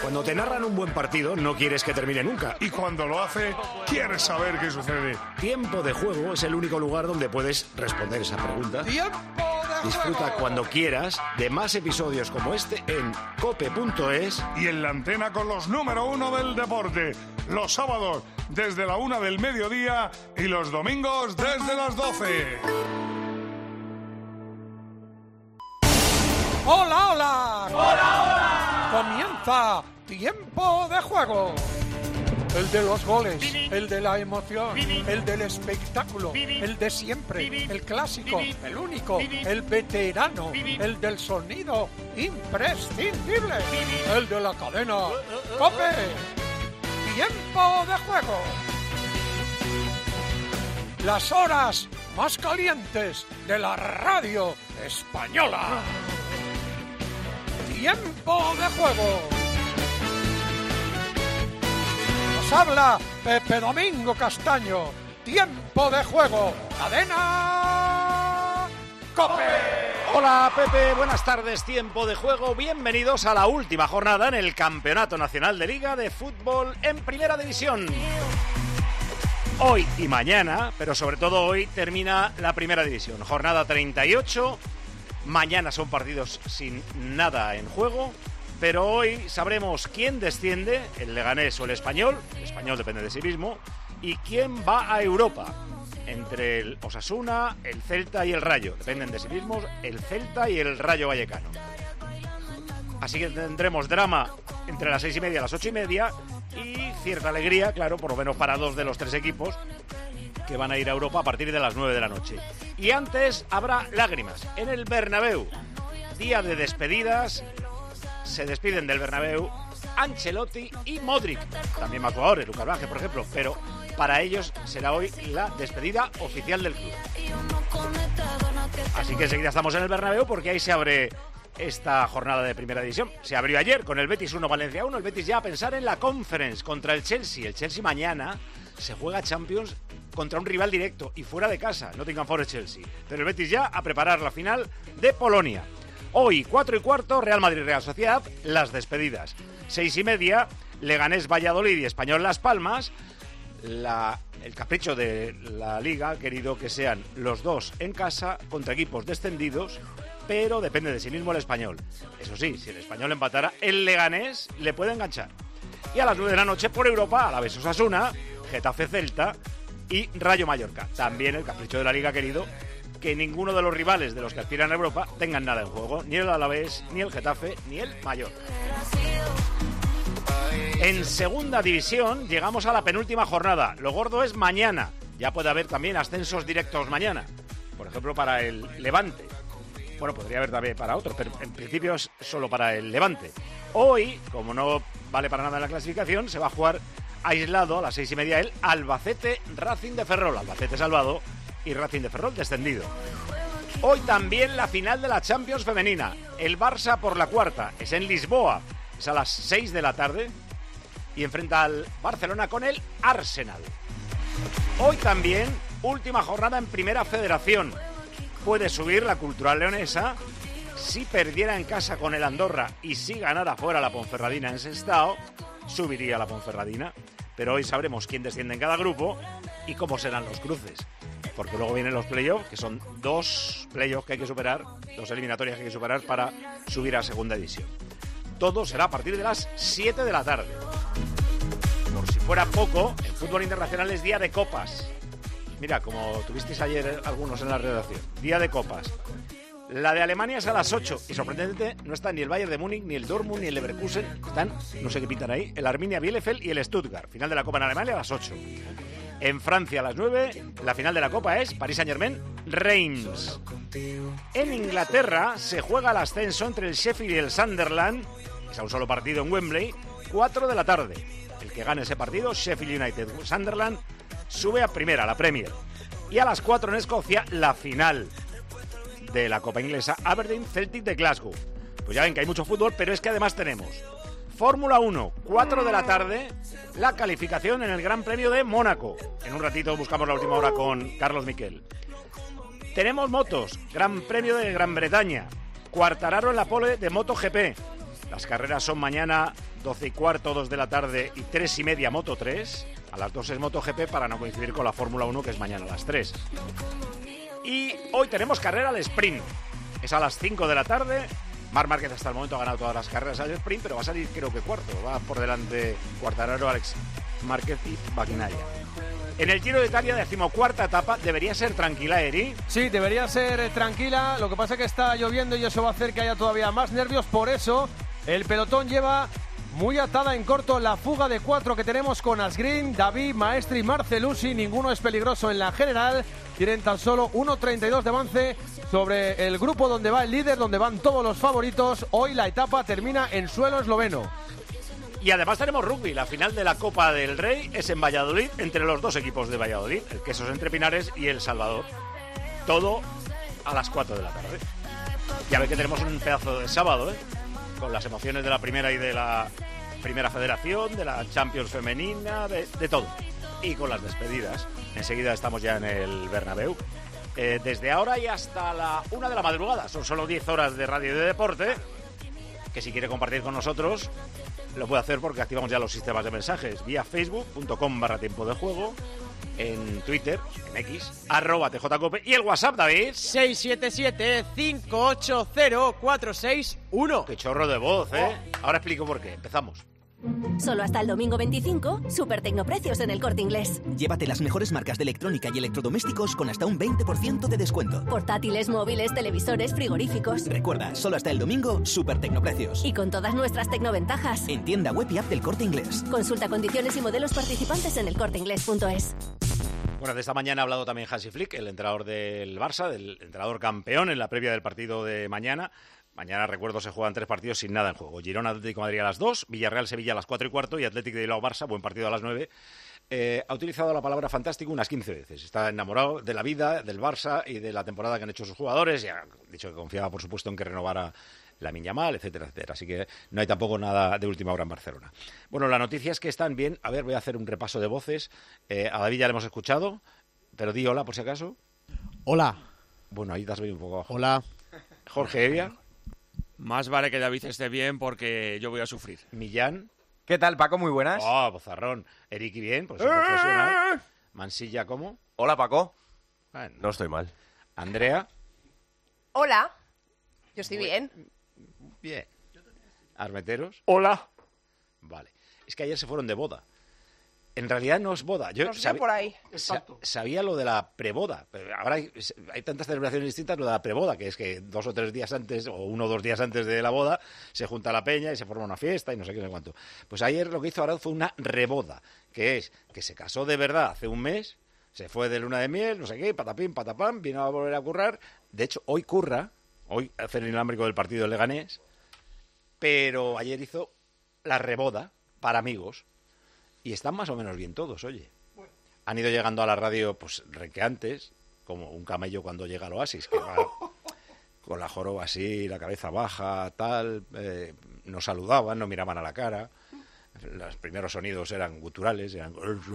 Cuando te narran un buen partido, no quieres que termine nunca. Y cuando lo hace, quieres saber qué sucede. Tiempo de Juego es el único lugar donde puedes responder esa pregunta. ¡Tiempo de Disfruta juego! cuando quieras de más episodios como este en cope.es. Y en la antena con los número 1 del deporte. Los sábados desde la 1 del mediodía y los domingos desde las 12. ¡Hola, hola! ¡Hola, hola! Comienza Tiempo de Juego. El de los goles, el de la emoción, el del espectáculo, el de siempre, el clásico, el único, el veterano, el del sonido imprescindible, el de la cadena COPE. Tiempo de Juego. Las horas más calientes de la radio española. Tiempo de Juego. Nos habla Pepe Domingo Castaño. Tiempo de Juego. Cadena COPE. Hola Pepe, buenas tardes, Tiempo de Juego. Bienvenidos a la última jornada en el Campeonato Nacional de Liga de Fútbol en Primera División. Hoy y mañana, pero sobre todo hoy, termina la Primera División. Jornada 38. Mañana son partidos sin nada en juego, pero hoy sabremos quién desciende, el Leganés o el Español depende de sí mismo, y quién va a Europa, entre el Osasuna, el Celta y el Rayo. Dependen de sí mismos el Celta y el Rayo Vallecano. Así que tendremos drama entre las 6:30 y las 8:30 y cierta alegría, claro, por lo menos para dos de los tres equipos que van a ir a Europa a partir de las 9 de la noche. Y antes habrá lágrimas en el Bernabéu. Día de despedidas. Se despiden del Bernabéu Ancelotti y Modric. También más jugadores, Lucas Vázquez, por ejemplo. Pero para ellos será hoy la despedida oficial del club. Así que enseguida estamos en el Bernabéu porque ahí se abre esta jornada de Primera División. Se abrió ayer con el Betis 1, Valencia 1. El Betis ya a pensar en la Conference contra el Chelsea. El Chelsea mañana se juega Champions contra un rival directo y fuera de casa, Nottingham Forest Chelsea. Pero el Betis ya a preparar la final de Polonia. Hoy, 4:15, Real Madrid Real Sociedad, las despedidas. 6:30, Leganés Valladolid y Español Las Palmas. El capricho de la Liga ha querido que sean los dos en casa contra equipos descendidos, pero depende de sí mismo el Español. Eso sí, si el Español empatara, el Leganés le puede enganchar. Y a las 9 de la noche por Europa, Alavés Osasuna, Getafe Celta y Rayo Mallorca. También el capricho de la Liga ha querido que ninguno de los rivales de los que aspiran a Europa tengan nada en juego, ni el Alavés, ni el Getafe, ni el Mallorca. En segunda división llegamos a la penúltima jornada. Lo gordo es mañana. Ya puede haber también ascensos directos mañana. Por ejemplo, para el Levante. Bueno, podría haber también para otros, pero en principio es solo para el Levante. Hoy, como no vale para nada en la clasificación, se va a jugar aislado a las 6:30 el Albacete Racing de Ferrol. Albacete salvado y Racing de Ferrol descendido. Hoy también la final de la Champions femenina. El Barça por la cuarta. Es en Lisboa. Es a las 6 de la tarde. Y enfrenta al Barcelona con el Arsenal. Hoy también última jornada en Primera Federación. Puede subir la Cultural Leonesa. Si perdiera en casa con el Andorra y si ganara fuera la Ponferradina en Sestao, subiría la Ponferradina. Pero hoy sabremos quién desciende en cada grupo y cómo serán los cruces. Porque luego vienen los playoffs, que son dos playoffs que hay que superar, dos eliminatorias que hay que superar para subir a segunda división. Todo será a partir de las 7 de la tarde. Por si fuera poco, el fútbol internacional es día de copas. Mira, como tuvisteis ayer algunos en la redacción, día de copas. La de Alemania es a las 8 y sorprendentemente no están ni el Bayern de Múnich, ni el Dortmund, ni el Leverkusen. Están, no sé qué pintan ahí, el Arminia Bielefeld y el Stuttgart. Final de la Copa en Alemania a las 8. En Francia a las 9, la final de la Copa es Paris Saint-Germain, Reims. En Inglaterra se juega el ascenso entre el Sheffield y el Sunderland. Es a un solo partido en Wembley, 4 de la tarde. El que gane ese partido, Sheffield United, Sunderland, sube a primera, la Premier. Y a las 4 en Escocia, la final de la Copa Inglesa, Aberdeen Celtic de Glasgow. Pues ya ven que hay mucho fútbol, pero es que además tenemos Fórmula 1, 4 de la tarde, la calificación en el Gran Premio de Mónaco. En un ratito buscamos la última hora con Carlos Miquel. Tenemos motos, Gran Premio de Gran Bretaña, Quartararo en la pole de MotoGP. Las carreras son mañana 12:15, 2 de la tarde y 3:30 Moto 3. A las 2 es MotoGP para no coincidir con la Fórmula 1, que es mañana a las 3. Y hoy tenemos carrera al sprint. Es a las 5 de la tarde. Marc Márquez hasta el momento ha ganado todas las carreras al sprint, pero va a salir creo que cuarto. Va por delante Quartararo, Alex Márquez y Bagnaia. En el Giro de Italia, 14ª etapa, debería ser tranquila, Eri. Sí, debería ser tranquila. Lo que pasa es que está lloviendo y eso va a hacer que haya todavía más nervios. Por eso, el pelotón lleva muy atada en corto la fuga de 4 que tenemos con Asgreen, David, Maestri y Marcellucci. Ninguno es peligroso en la general. Tienen tan solo 1.32 de avance sobre el grupo donde va el líder, donde van todos los favoritos. Hoy la etapa termina en suelo esloveno. Y además tenemos rugby. La final de la Copa del Rey es en Valladolid, entre los dos equipos de Valladolid, el Quesos Entre Pinares y el Salvador. Todo a las 4 de la tarde. Ya ve que tenemos un pedazo de sábado, con las emociones de la primera y de la primera federación, de la Champions femenina, de todo. Y con las despedidas. Enseguida estamos ya en el Bernabéu. Desde ahora y hasta la 1 de la madrugada. Son solo 10 horas de radio y de deporte. Que si quiere compartir con nosotros, lo puede hacer porque activamos ya los sistemas de mensajes vía facebook.com/tiempo de juego, en Twitter, en X, @tjcope, y el WhatsApp, David. 677-580-461. Qué chorro de voz, ¿eh? Ahora explico por qué. Empezamos. Solo hasta el domingo 25, super tecnoprecios en el Corte Inglés. Llévate las mejores marcas de electrónica y electrodomésticos con hasta un 20% de descuento. Portátiles, móviles, televisores, frigoríficos. Recuerda, solo hasta el domingo, super tecnoprecios. Y con todas nuestras tecnoventajas. En tienda web y app del Corte Inglés. Consulta condiciones y modelos participantes en elcorteinglés.es. Bueno, de esta mañana ha hablado también Hansi Flick, el entrenador del Barça, del entrenador campeón, en la previa del partido de mañana. Mañana, recuerdo, se juegan 3 partidos sin nada en juego. Girona, Atlético de Madrid a las 2, Villarreal-Sevilla a las 4:15 y Atlético de Bilbao-Barça, buen partido a las 9. Ha utilizado la palabra fantástico unas 15 veces. Está enamorado de la vida, del Barça y de la temporada que han hecho sus jugadores. Y ha dicho que confiaba, por supuesto, en que renovara Lamine Yamal, etcétera, etcétera. Así que no hay tampoco nada de última hora en Barcelona. Bueno, la noticia es que están bien. A ver, voy a hacer un repaso de voces. A David ya le hemos escuchado, pero di hola por si acaso. Hola. Bueno, ahí te has venido un poco abajo. Hola. Jorge Evia. Más vale que David esté bien porque yo voy a sufrir. Millán. ¿Qué tal, Paco? Muy buenas. Oh, bozarrón. Eric bien, pues es profesional. Mansilla, ¿cómo? Hola, Paco. Bueno. No estoy mal. Andrea. Hola. Yo estoy bien. Bien. Armeteros. Hola. Vale. Es que ayer se fueron de boda. En realidad no es boda. Yo por ahí. sabía lo de la preboda. Pero ahora hay tantas celebraciones distintas. Lo de la preboda, que es que 2 o 3 días antes, o 1 o 2 días antes de la boda, se junta la peña y se forma una fiesta y no sé qué, no sé cuánto. Pues ayer lo que hizo Arad fue una reboda, que es que se casó de verdad hace un mes, se fue de luna de miel, no sé qué, patapín, patapam, vino a volver a currar. De hecho, hoy curra, hoy hace el inalámbrico del partido del Leganés, pero ayer hizo la reboda para amigos. Y están más o menos bien todos, oye. Han ido llegando a la radio, pues, renqueantes, como un camello cuando llega al oasis, que va con la joroba así, la cabeza baja, tal, no saludaban, no miraban a la cara. Los primeros sonidos eran guturales, eran...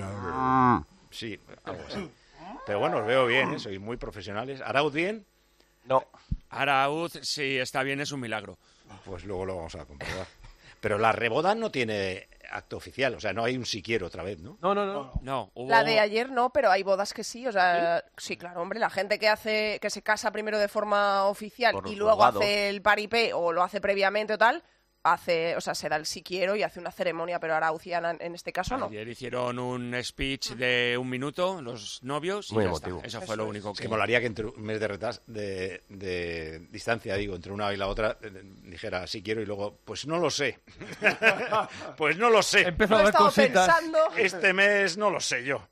Sí, algo así. Pero bueno, os veo bien, sois muy profesionales. ¿Arauz bien? No. Arauz, si está bien, es un milagro. Pues luego lo vamos a comprobar. Pero la reboda no tiene acto oficial, o sea, no hay un siquiera otra vez, ¿no? No, hubo... La de ayer no, pero hay bodas que sí, o sea, sí, claro, hombre, la gente que se casa primero de forma oficial y luego hace el paripé o lo hace previamente o tal, se da el si quiero y hace una ceremonia, pero Arauz y Ana en este caso no. Ayer hicieron un speech de 1 minuto, los novios, y muy ya emotivo. está. Eso fue lo único Es que molaría que entre un mes de distancia, digo, entre una y la otra, dijera sí quiero y luego, pues no lo sé. Pues no lo sé. Empezó a ver cositas. Pensando. Este mes no lo sé yo.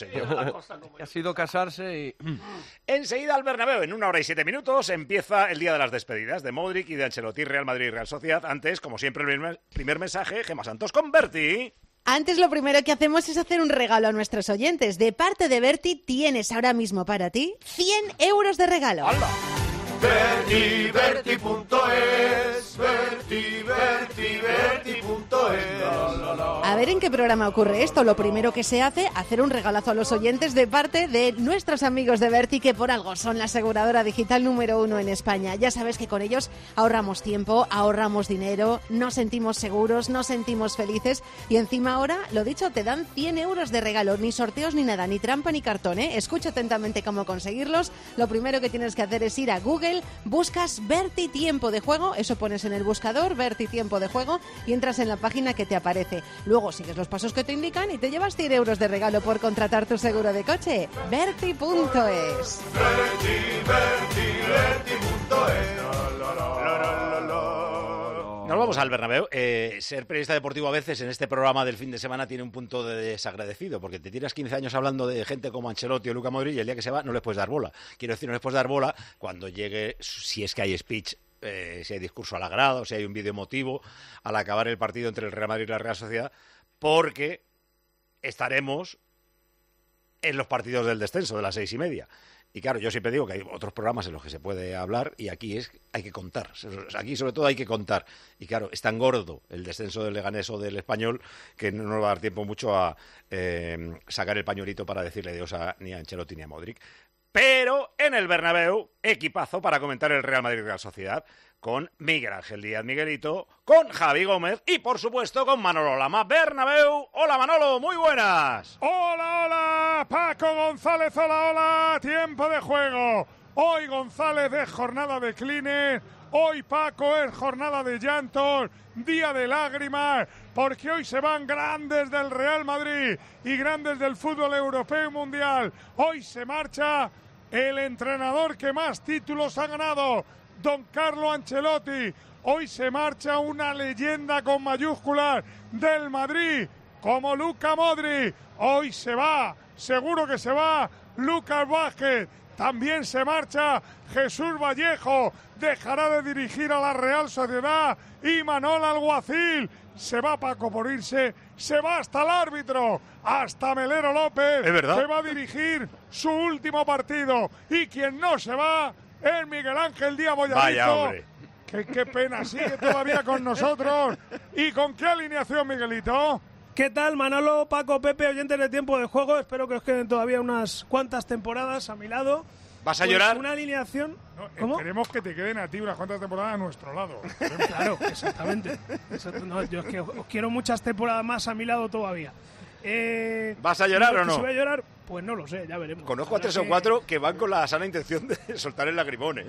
Ha sido casarse y... Enseguida al Bernabéu, en 1 hora y 7 minutos, empieza el día de las despedidas de Modric y de Ancelotti, Real Madrid y Real Sociedad. Antes, como siempre, el primer mensaje, Gemma Santos con Berti. Antes lo primero que hacemos es hacer un regalo a nuestros oyentes. De parte de Berti tienes ahora mismo para ti 100 euros de regalo. ¡Hala! Berti, Berti.es, Berti, Berti, Berti.es. A ver en qué programa ocurre esto. Lo primero que se hace, hacer un regalazo a los oyentes de parte de nuestros amigos de Berti, que por algo son la aseguradora digital número 1 en España. Ya sabes que con ellos ahorramos tiempo, ahorramos dinero, nos sentimos seguros, nos sentimos felices y encima ahora, lo dicho, te dan 100 euros de regalo. Ni sorteos ni nada, ni trampa ni cartón, ¿eh? Escucha atentamente cómo conseguirlos. Lo primero que tienes que hacer es ir a Google, buscas Berti Tiempo de Juego, eso pones en el buscador, Berti Tiempo de Juego, y entras en la página que te aparece. Luego sigues los pasos que te indican y te llevas 100 euros de regalo por contratar tu seguro de coche. Berti.es. Nos vamos al Bernabéu. Ser periodista deportivo a veces en este programa del fin de semana tiene un punto de desagradecido, porque te tiras 15 años hablando de gente como Ancelotti o Luka Modric y el día que se va no les puedes dar bola. Quiero decir, no les puedes dar bola cuando llegue, si es que hay speech, si hay discurso al agrado, si hay un vídeo emotivo al acabar el partido entre el Real Madrid y la Real Sociedad, porque estaremos en los partidos del descenso de las 6:30. Y claro, yo siempre digo que hay otros programas en los que se puede hablar y aquí hay que contar. Aquí sobre todo hay que contar. Y claro, es tan gordo el descenso del Leganés o del Español que no nos va a dar tiempo mucho a sacar el pañuelito para decirle adiós ni a Ancelotti ni a Modric. Pero en el Bernabéu, equipazo para comentar el Real Madrid-Real Sociedad con Miguel Ángel Díaz Miguelito, con Javi Gómez y, por supuesto, con Manolo Lama. Bernabéu, hola Manolo, muy buenas. Hola, hola, Paco González, hola, tiempo de juego. Hoy González es jornada de clines, hoy Paco es jornada de llantos, día de lágrimas, porque hoy se van grandes del Real Madrid y grandes del fútbol europeo y mundial. Hoy se marcha el entrenador que más títulos ha ganado, Don Carlo Ancelotti. Hoy se marcha una leyenda con mayúsculas del Madrid, como Luka Modric. Hoy se va, seguro que se va, Lucas Vázquez. También se marcha Jesús Vallejo, dejará de dirigir a la Real Sociedad, y Manol Alguacil. Se va Paco por irse, se va hasta el árbitro, hasta Melero López, ¿es verdad? Que va a dirigir su último partido. Y quien no se va es Miguel Ángel Díaz Bollarizo. Vaya, hombre. Qué pena, sigue todavía con nosotros. ¿Y con qué alineación, Miguelito? ¿Qué tal, Manolo, Paco, Pepe, oyentes de Tiempo de Juego? Espero que os queden todavía unas cuantas temporadas a mi lado. ¿Vas a llorar? Una alineación... No, queremos que te queden a ti unas cuantas temporadas a nuestro lado. Claro, exactamente. No, yo es que os quiero muchas temporadas más a mi lado todavía. ¿Vas a llorar o no? Si voy a llorar, pues no lo sé, ya veremos. Conozco a 3 o 4 que van con la sana intención de soltar el lagrimón, ¿eh?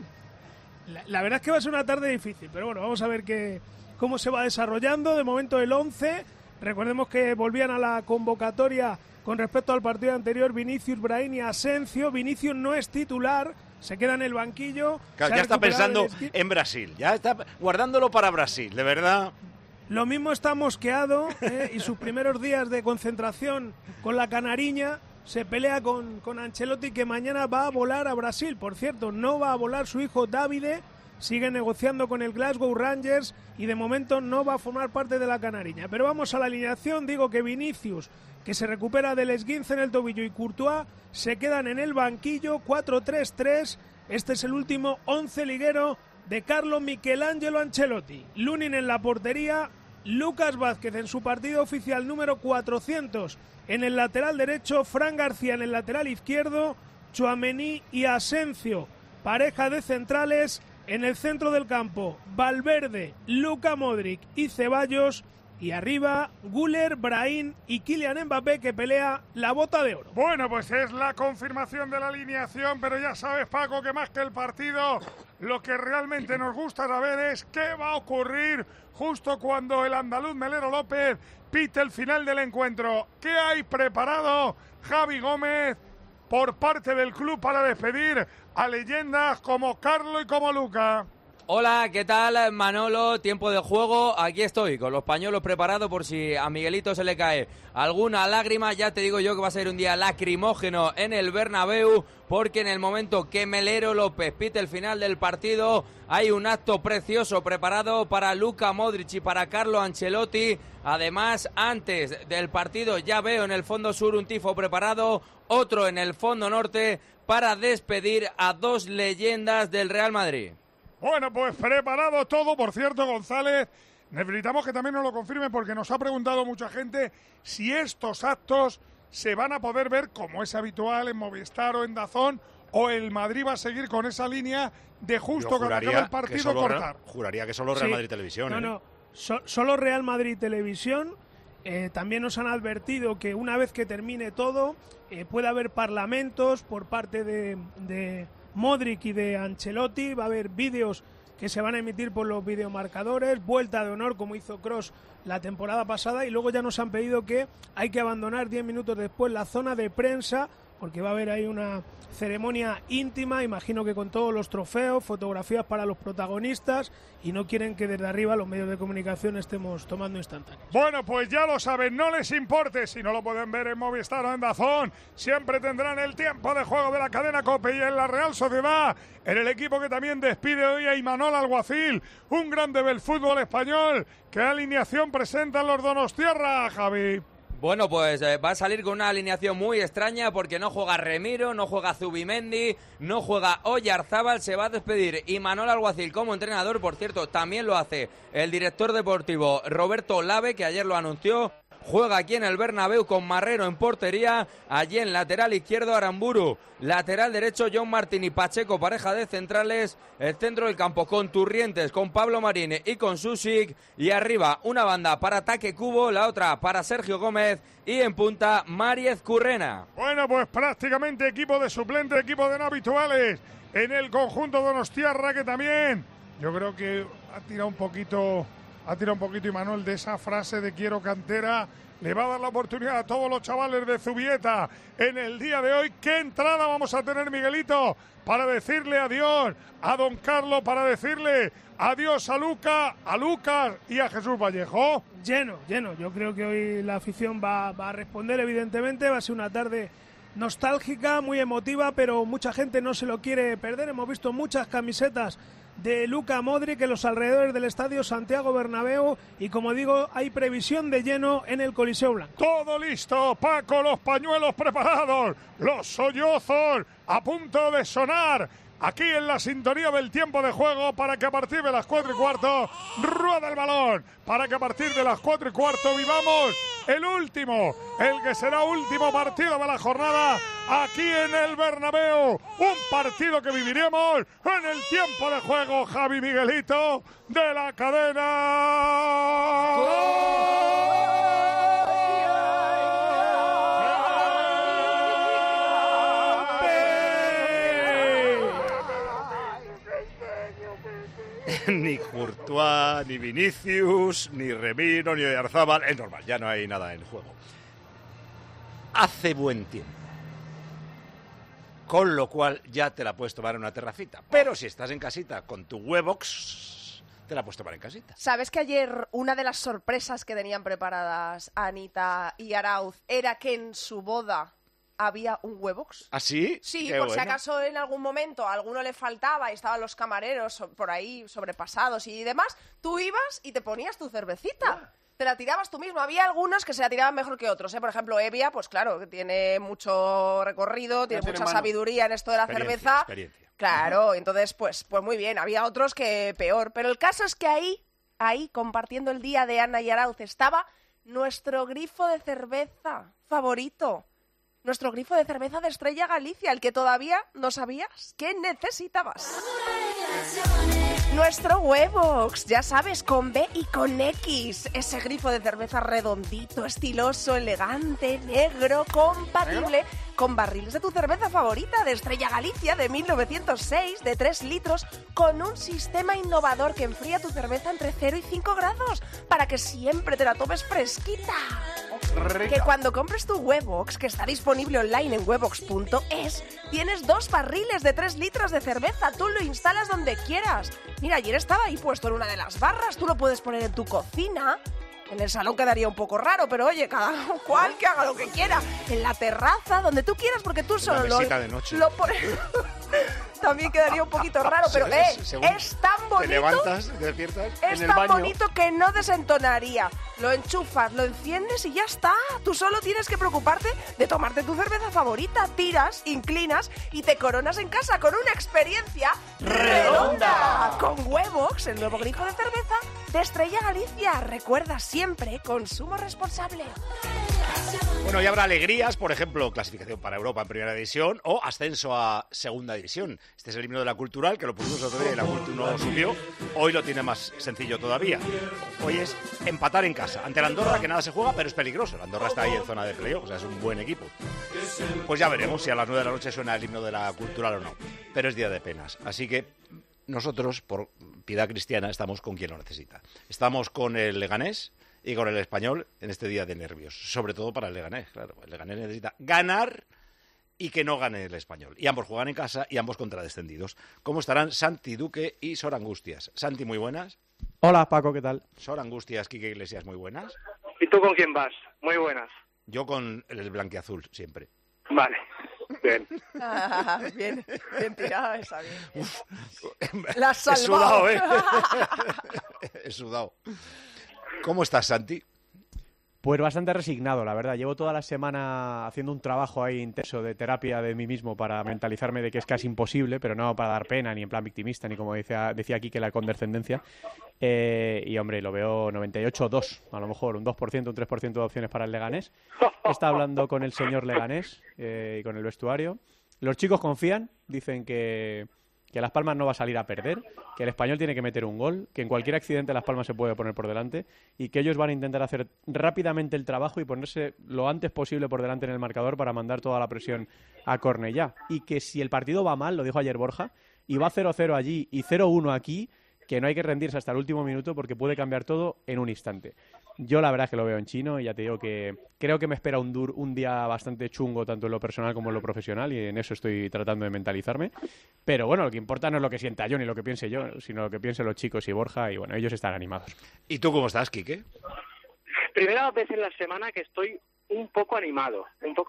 La verdad es que va a ser una tarde difícil, pero bueno, vamos a ver cómo se va desarrollando. De momento el 11, recordemos que volvían a la convocatoria con respecto al partido anterior Vinicius, Brahim y Asensio. Vinicius no es titular, se queda en el banquillo. Claro, ya está pensando en Brasil, ya está guardándolo para Brasil, de verdad. Lo mismo está mosqueado, y sus primeros días de concentración con la canariña. Se pelea con Ancelotti, que mañana va a volar a Brasil. Por cierto, no va a volar su hijo Davide, sigue negociando con el Glasgow Rangers y de momento no va a formar parte de la canariña. Pero vamos a la alineación. Digo que Vinicius, que se recupera del esguince en el tobillo, y Courtois se quedan en el banquillo. 4-3-3. Este es el último 11 liguero de Carlo Michelangelo Ancelotti. Lunin en la portería, Lucas Vázquez en su partido oficial número 400 en el lateral derecho, Fran García en el lateral izquierdo, Tchouaméni y Asensio, pareja de centrales. En el centro del campo, Valverde, Luka Modric y Ceballos. Y arriba, Güler, Brahim y Kylian Mbappé, que pelea la bota de oro. Bueno, pues es la confirmación de la alineación, pero ya sabes, Paco, que más que el partido, lo que realmente nos gusta saber es qué va a ocurrir justo cuando el andaluz Melero López pite el final del encuentro. ¿Qué hay preparado Javi Gómez por parte del club para despedir a leyendas como Carlo y como Luka? Hola, ¿qué tal, Manolo? Tiempo de juego, aquí estoy, con los pañuelos preparados por si a Miguelito se le cae alguna lágrima. Ya te digo yo que va a ser un día lacrimógeno en el Bernabéu, porque en el momento que Melero López pite el final del partido, hay un acto precioso preparado para Luka Modric y para Carlo Ancelotti. Además, antes del partido ya veo en el fondo sur un tifo preparado, otro en el fondo norte, para despedir a dos leyendas del Real Madrid. Bueno, pues preparado todo. Por cierto, González, necesitamos que también nos lo confirmen porque nos ha preguntado mucha gente si estos actos se van a poder ver como es habitual en Movistar o en DAZN, o el Madrid va a seguir con esa línea de justo cuando acabe el partido cortar. Juraría que solo Real Madrid Televisión. No, solo Real Madrid Televisión. También nos han advertido que una vez que termine todo, puede haber parlamentos por parte de Modric y de Ancelotti, va a haber vídeos que se van a emitir por los videomarcadores, vuelta de honor como hizo Kroos la temporada pasada, y luego ya nos han pedido que hay que abandonar 10 minutos después la zona de prensa porque va a haber ahí una ceremonia íntima, imagino que con todos los trofeos, fotografías para los protagonistas, y no quieren que desde arriba los medios de comunicación estemos tomando instantáneos. Bueno, pues ya lo saben, no les importe si no lo pueden ver en Movistar o en DAZN, siempre tendrán el tiempo de juego de la cadena COPE y en la Real Sociedad, en el equipo que también despide hoy a Imanol Alguacil, un grande del fútbol español. ¿Qué alineación presentan los donostiarra, Javi? Bueno, pues va a salir con una alineación muy extraña porque no juega Remiro, no juega Zubimendi, no juega Oyarzábal, se va a despedir Imanol Alguacil como entrenador. Por cierto, también lo hace el director deportivo Roberto Lave, que ayer lo anunció. Juega aquí en el Bernabéu con Marrero en portería, allí en lateral izquierdo Aramburu, lateral derecho John Martín y Pacheco, pareja de centrales, el centro del campo con Turrientes, con Pablo Marín y con Susic, y arriba una banda para Taque Cubo, la otra para Sergio Gómez, y en punta Mariez Currena. Bueno, pues prácticamente equipo de suplente, equipo de no habituales en el conjunto donostiarra, que también yo creo que ha tirado un poquito Imanol de esa frase de quiero cantera. Le va a dar la oportunidad a todos los chavales de Zubieta en el día de hoy. ¿Qué entrada vamos a tener, Miguelito, para decirle adiós a don Carlos, para decirle adiós a Lucas y a Jesús Vallejo? Lleno. Yo creo que hoy la afición va a responder, evidentemente. Va a ser una tarde nostálgica, muy emotiva, pero mucha gente no se lo quiere perder. Hemos visto muchas camisetas de Luka Modric en los alrededores del estadio Santiago Bernabéu, y como digo, hay previsión de lleno en el Coliseo Blanco. Todo listo, Paco, los pañuelos preparados, los sollozos a punto de sonar aquí en la sintonía del tiempo de juego, para que a partir de las 4:15 rueda el balón, para que a partir de las 4:15 vivamos el que será último partido de la jornada aquí en el Bernabéu, un partido que viviremos en el tiempo de juego, Javi, Miguelito, de la cadena. Ni Courtois, ni Vinicius, ni Remiro, ni Oyarzábal. Es normal, ya no hay nada en juego. Hace buen tiempo, con lo cual ya te la puedes tomar en una terracita. Pero si estás en casita con tu Webox, te la puedes tomar en casita. ¿Sabes que ayer una de las sorpresas que tenían preparadas Anita y Arauz era que en su boda había un Webox? ¿Ah, sí? Sí, Qué por bueno. si acaso en algún momento a alguno le faltaba y estaban los camareros por ahí sobrepasados y demás, tú ibas y te ponías tu cervecita. Te la tirabas tú mismo. Había algunos que se la tiraban mejor que otros, ¿eh? Por ejemplo, Evia, pues claro, que tiene mucho recorrido, tiene mucha sabiduría en esto de la cerveza. Experiencia. Claro, entonces, pues muy bien. Había otros que peor. Pero el caso es que ahí, compartiendo el día de Ana y Arauz, estaba nuestro grifo de cerveza favorito. Nuestro grifo de cerveza de Estrella Galicia, el que todavía no sabías que necesitabas. Nuestro Webox, ya sabes, con B y con X. Ese grifo de cerveza redondito, estiloso, elegante, negro, compatible con barriles de tu cerveza favorita de Estrella Galicia de 1906, de 3 litros, con un sistema innovador que enfría tu cerveza entre 0 y 5 grados para que siempre te la tomes fresquita. Que cuando compres tu Webox, que está disponible online en webox.es, tienes 2 barriles de 3 litros de cerveza. Tú lo instalas donde quieras. Mira, ayer estaba ahí puesto en una de las barras. Tú lo puedes poner en tu cocina. En el salón quedaría un poco raro, pero oye, cada cual que haga lo que quiera. En la terraza, donde tú quieras, porque tú solo lo pones. También quedaría un poquito raro, pero es tan bonito. Te levantas, te despiertas es en el tan baño. Bonito que no desentonaría. Lo enchufas, lo enciendes y ya está. Tú solo tienes que preocuparte de tomarte tu cerveza favorita. Tiras, inclinas y te coronas en casa con una experiencia redonda. Con Webox, el nuevo grifo de cerveza de Estrella Galicia. Recuerda siempre, consumo responsable. Bueno, y habrá alegrías, por ejemplo, clasificación para Europa en primera división o ascenso a segunda división. Este es el himno de la Cultural, que lo pusimos otro día y la Cultu no subió. Hoy lo tiene más sencillo todavía. Hoy es empatar en casa ante la Andorra, que nada se juega, pero es peligroso. La Andorra está ahí en zona de playoff, o sea, es un buen equipo. Pues ya veremos si a las 9 de la noche suena el himno de la Cultural o no. Pero es día de penas. Así que nosotros, por piedad cristiana, estamos con quien lo necesita. Estamos con el Leganés y con el Español en este día de nervios. Sobre todo para el Leganés, claro. El Leganés necesita ganar y que no gane el Español. Y ambos juegan en casa y ambos contra descendidos. ¿Cómo estarán Santi Duque y Sor Angustias? Santi, muy buenas. Hola, Paco, ¿qué tal? Sor Angustias, Quique Iglesias, muy buenas. ¿Y tú con quién vas? Muy buenas. Yo con el blanquiazul, siempre. Vale, bien. Bien tirada esa, bien. Uf, la has salvado. He sudado, He sudado. ¿Cómo estás, Santi? Pues bastante resignado, la verdad. Llevo toda la semana haciendo un trabajo ahí intenso de terapia de mí mismo para mentalizarme de que es casi imposible, pero no para dar pena, ni en plan victimista, ni como decía aquí que la condescendencia. Y, hombre, lo veo 98-2, a lo mejor un 2%, un 3% de opciones para el Leganés. Está hablando con el señor Leganés y con el vestuario. Los chicos confían, dicen que Las Palmas no va a salir a perder, que el Español tiene que meter un gol, que en cualquier accidente Las Palmas se puede poner por delante y que ellos van a intentar hacer rápidamente el trabajo y ponerse lo antes posible por delante en el marcador para mandar toda la presión a Cornellá. Y que si el partido va mal, lo dijo ayer Borja, y va 0-0 allí y 0-1 aquí, que no hay que rendirse hasta el último minuto porque puede cambiar todo en un instante. Yo la verdad es que lo veo en chino y ya te digo que creo que me espera un día bastante chungo tanto en lo personal como en lo profesional y en eso estoy tratando de mentalizarme. Pero bueno, lo que importa no es lo que sienta yo ni lo que piense yo, sino lo que piensen los chicos y Borja y bueno, ellos están animados. ¿Y tú cómo estás, Quique? Primera vez en la semana que estoy un poco animado.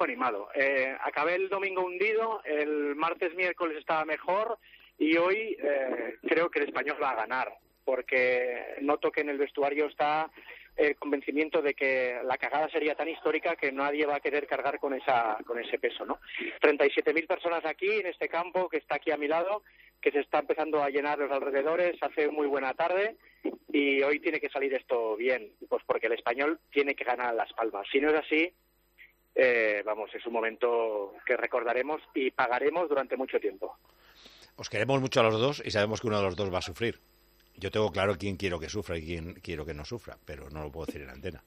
Acabé el domingo hundido, el martes, miércoles estaba mejor y hoy creo que el Español va a ganar porque noto que en el vestuario está el convencimiento de que la cagada sería tan histórica que nadie va a querer cargar con ese peso, ¿no? 37.000 personas aquí en este campo que está aquí a mi lado, que se está empezando a llenar los alrededores, hace muy buena tarde y hoy tiene que salir esto bien, pues porque el Español tiene que ganar Las Palmas. Si no es así, es un momento que recordaremos y pagaremos durante mucho tiempo. Os queremos mucho a los dos y sabemos que uno de los dos va a sufrir. Yo tengo claro quién quiero que sufra y quién quiero que no sufra, pero no lo puedo decir en antena.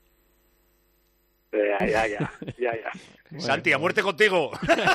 Ya. Bueno, Santi, a muerte contigo.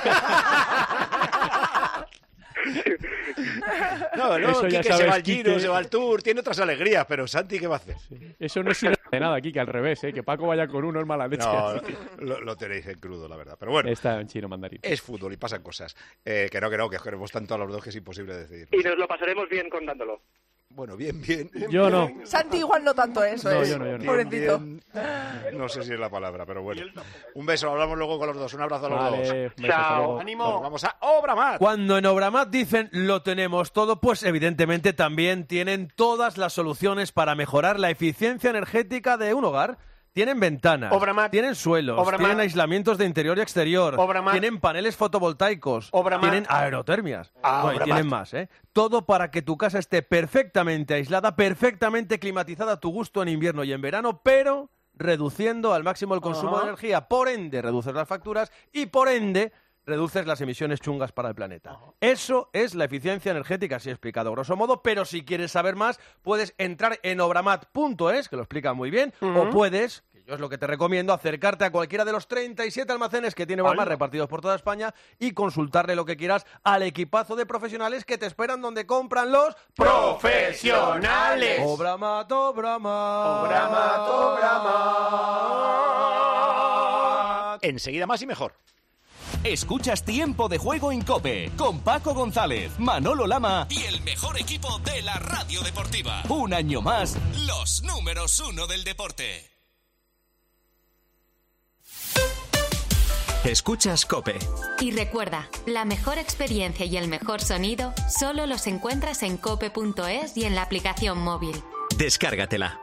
No, eso ya Quique sabes, se va al Giro, Quique... se va al Tour, tiene otras alegrías, pero Santi, ¿qué va a hacer? Sí. Eso no es de nada, Quique, al revés, que Paco vaya con uno es mala leche. No, lo tenéis en crudo, la verdad. Pero bueno, está en chino mandarín. Es fútbol y pasan cosas. Que os queremos tanto a los dos que es imposible decidir. Y nos lo pasaremos bien contándolo. Bueno, bien. Yo no. Santi igual no tanto eso, no, yo no. Pobrecito. No sé si es la palabra, pero bueno. Un beso, hablamos luego con los dos. Un abrazo a los dos. Chao. ¡Ánimo! Nos vamos a Obramat. Cuando en Obramat dicen lo tenemos todo, pues evidentemente también tienen todas las soluciones para mejorar la eficiencia energética de un hogar. Tienen ventanas, Obramat. tienen suelos, Obramat. tienen aislamientos de interior y exterior, Obramat. tienen paneles fotovoltaicos, Obramat. tienen aerotermias, y Obramat. tienen más, ¿eh? Todo para que tu casa esté perfectamente aislada, perfectamente climatizada a tu gusto en invierno y en verano, pero reduciendo al máximo el consumo de energía. Por ende, reduces las facturas y por ende reduces las emisiones chungas para el planeta. Eso es la eficiencia energética, así explicado grosso modo, pero si quieres saber más, puedes entrar en obramat.es, que lo explica muy bien, o puedes, que yo es lo que te recomiendo, acercarte a cualquiera de los 37 almacenes que tiene Obramat repartidos por toda España y consultarle lo que quieras al equipazo de profesionales que te esperan donde compran los profesionales. Obramat. Enseguida más y mejor. Escuchas Tiempo de Juego en COPE con Paco González, Manolo Lama y el mejor equipo de la radio deportiva. Un año más, los números 1 del deporte. Escuchas COPE. Y recuerda, la mejor experiencia y el mejor sonido solo los encuentras en cope.es y en la aplicación móvil. Descárgatela.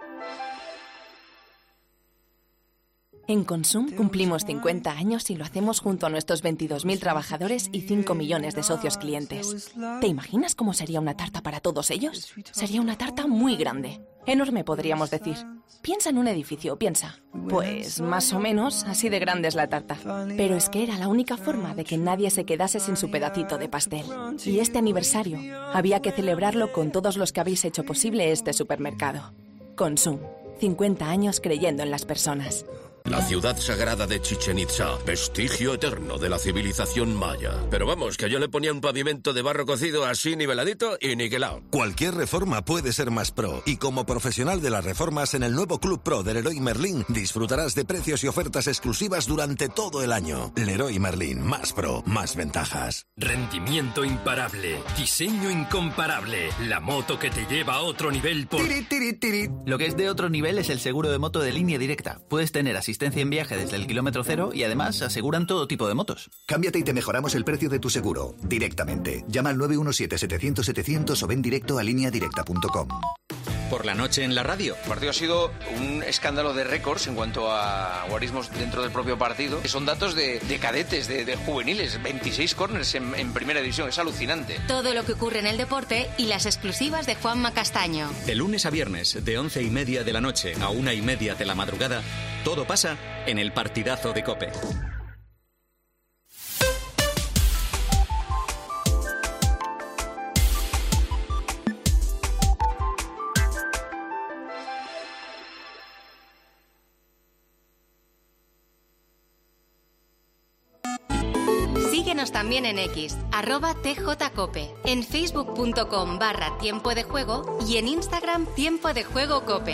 En Consum cumplimos 50 años y lo hacemos junto a nuestros 22.000 trabajadores y 5 millones de socios clientes. ¿Te imaginas cómo sería una tarta para todos ellos? Sería una tarta muy grande. Enorme, podríamos decir. Piensa en un edificio, piensa. Pues más o menos así de grande es la tarta. Pero es que era la única forma de que nadie se quedase sin su pedacito de pastel. Y este aniversario había que celebrarlo con todos los que habéis hecho posible este supermercado. Consum. 50 años creyendo en las personas. La ciudad sagrada de Chichén Itzá, vestigio eterno de la civilización maya. Pero vamos, que yo le ponía un pavimento de barro cocido así niveladito y niquelado. Cualquier reforma puede ser más pro, y como profesional de las reformas en el nuevo Club Pro de Leroy Merlin disfrutarás de precios y ofertas exclusivas durante todo el año. Leroy Merlin, más pro, más ventajas. Rendimiento imparable, diseño incomparable, la moto que te lleva a otro nivel por... Lo que es de otro nivel es el seguro de moto de Línea Directa. Puedes tener asistencia en viaje desde el kilómetro cero y además aseguran todo tipo de motos. Cámbiate y te mejoramos el precio de tu seguro directamente. Llama al 917-700-700 o ven directo a lineadirecta.com. Por la noche en la radio. El partido ha sido un escándalo de récords en cuanto a guarismos dentro del propio partido. Son datos de cadetes, de juveniles. 26 córners en primera división. Es alucinante. Todo lo que ocurre en el deporte y las exclusivas de Juanma Castaño. De lunes a viernes, de 11:30 de la noche a 1:30 de la madrugada, todo pasa en el partidazo de COPE. Síguenos también en X, @TJCope, en facebook.com/tiempo de juego y en Instagram Tiempo de Juego Cope.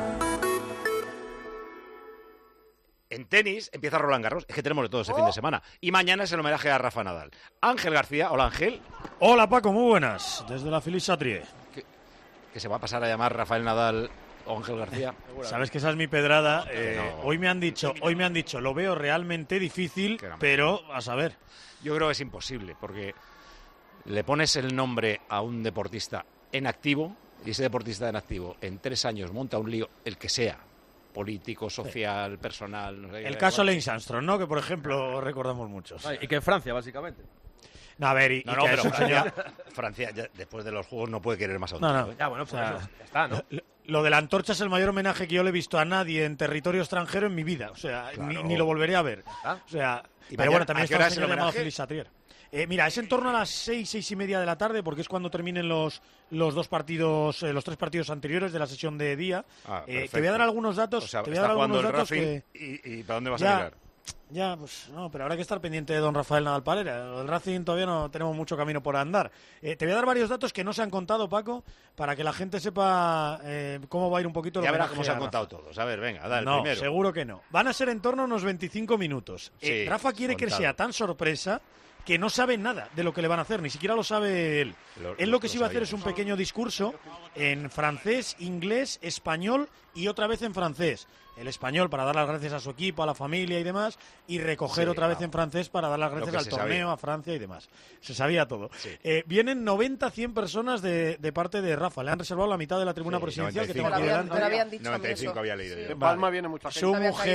En tenis empieza Roland Garros, es que tenemos de todo ese fin de semana. Y mañana es el homenaje a Rafa Nadal. Ángel García, hola Ángel. Hola Paco, muy buenas, desde la Philippe Chatrier. Que se va a pasar a llamar Rafael Nadal o Ángel García. Sabes que esa es mi pedrada. Hoy me han dicho, lo veo realmente difícil, pero a saber. Yo creo que es imposible, porque le pones el nombre a un deportista en activo, y ese deportista en activo en 3 años monta un lío, el que sea, político, social, personal... No sé, el caso Lance Armstrong, ¿no? Que, por ejemplo, recordamos muchos. Y que en Francia, básicamente. No, a ver, pero Francia ya, después de los Juegos no puede querer más a un tío, ¿eh? Ya, bueno, pues eso, ya está, ¿no? Lo de la antorcha es el mayor homenaje que yo le he visto a nadie en territorio extranjero en mi vida. O sea, claro. ni lo volveré a ver. O sea, pero bueno, también está el señor llamado Philippe Chatrier. Mira, es en torno a las 6:30 de la tarde, porque es cuando terminen los 3 partidos anteriores de la sesión de día. Te voy a dar algunos datos. O sea, te voy a dar algunos datos ¿Y para dónde vas a mirar? Ya, pues no, pero habrá que estar pendiente de don Rafael Nadal Parera. El Racing todavía no tenemos mucho camino por andar. Te voy a dar varios datos que no se han contado, Paco, para que la gente sepa cómo va a ir un poquito. Ya verás cómo se han contado todos. A ver, venga, da el primero. No, seguro que no. Van a ser en torno a unos 25 minutos. Sí, Rafa quiere que sea tan sorpresa que no sabe nada de lo que le van a hacer, ni siquiera lo sabe él. Él lo que sí va a hacer es un pequeño discurso en francés, inglés, español y otra vez en francés. El español para dar las gracias a su equipo, a la familia y demás, y recoger otra vez en francés para dar las gracias al torneo, a Francia y demás. Se sabía todo. Sí. Vienen 90-100 personas de parte de Rafa. Le han reservado la mitad de la tribuna presidencial 95. Que tengo aquí delante. 95 había leído. En Palma viene mucha gente.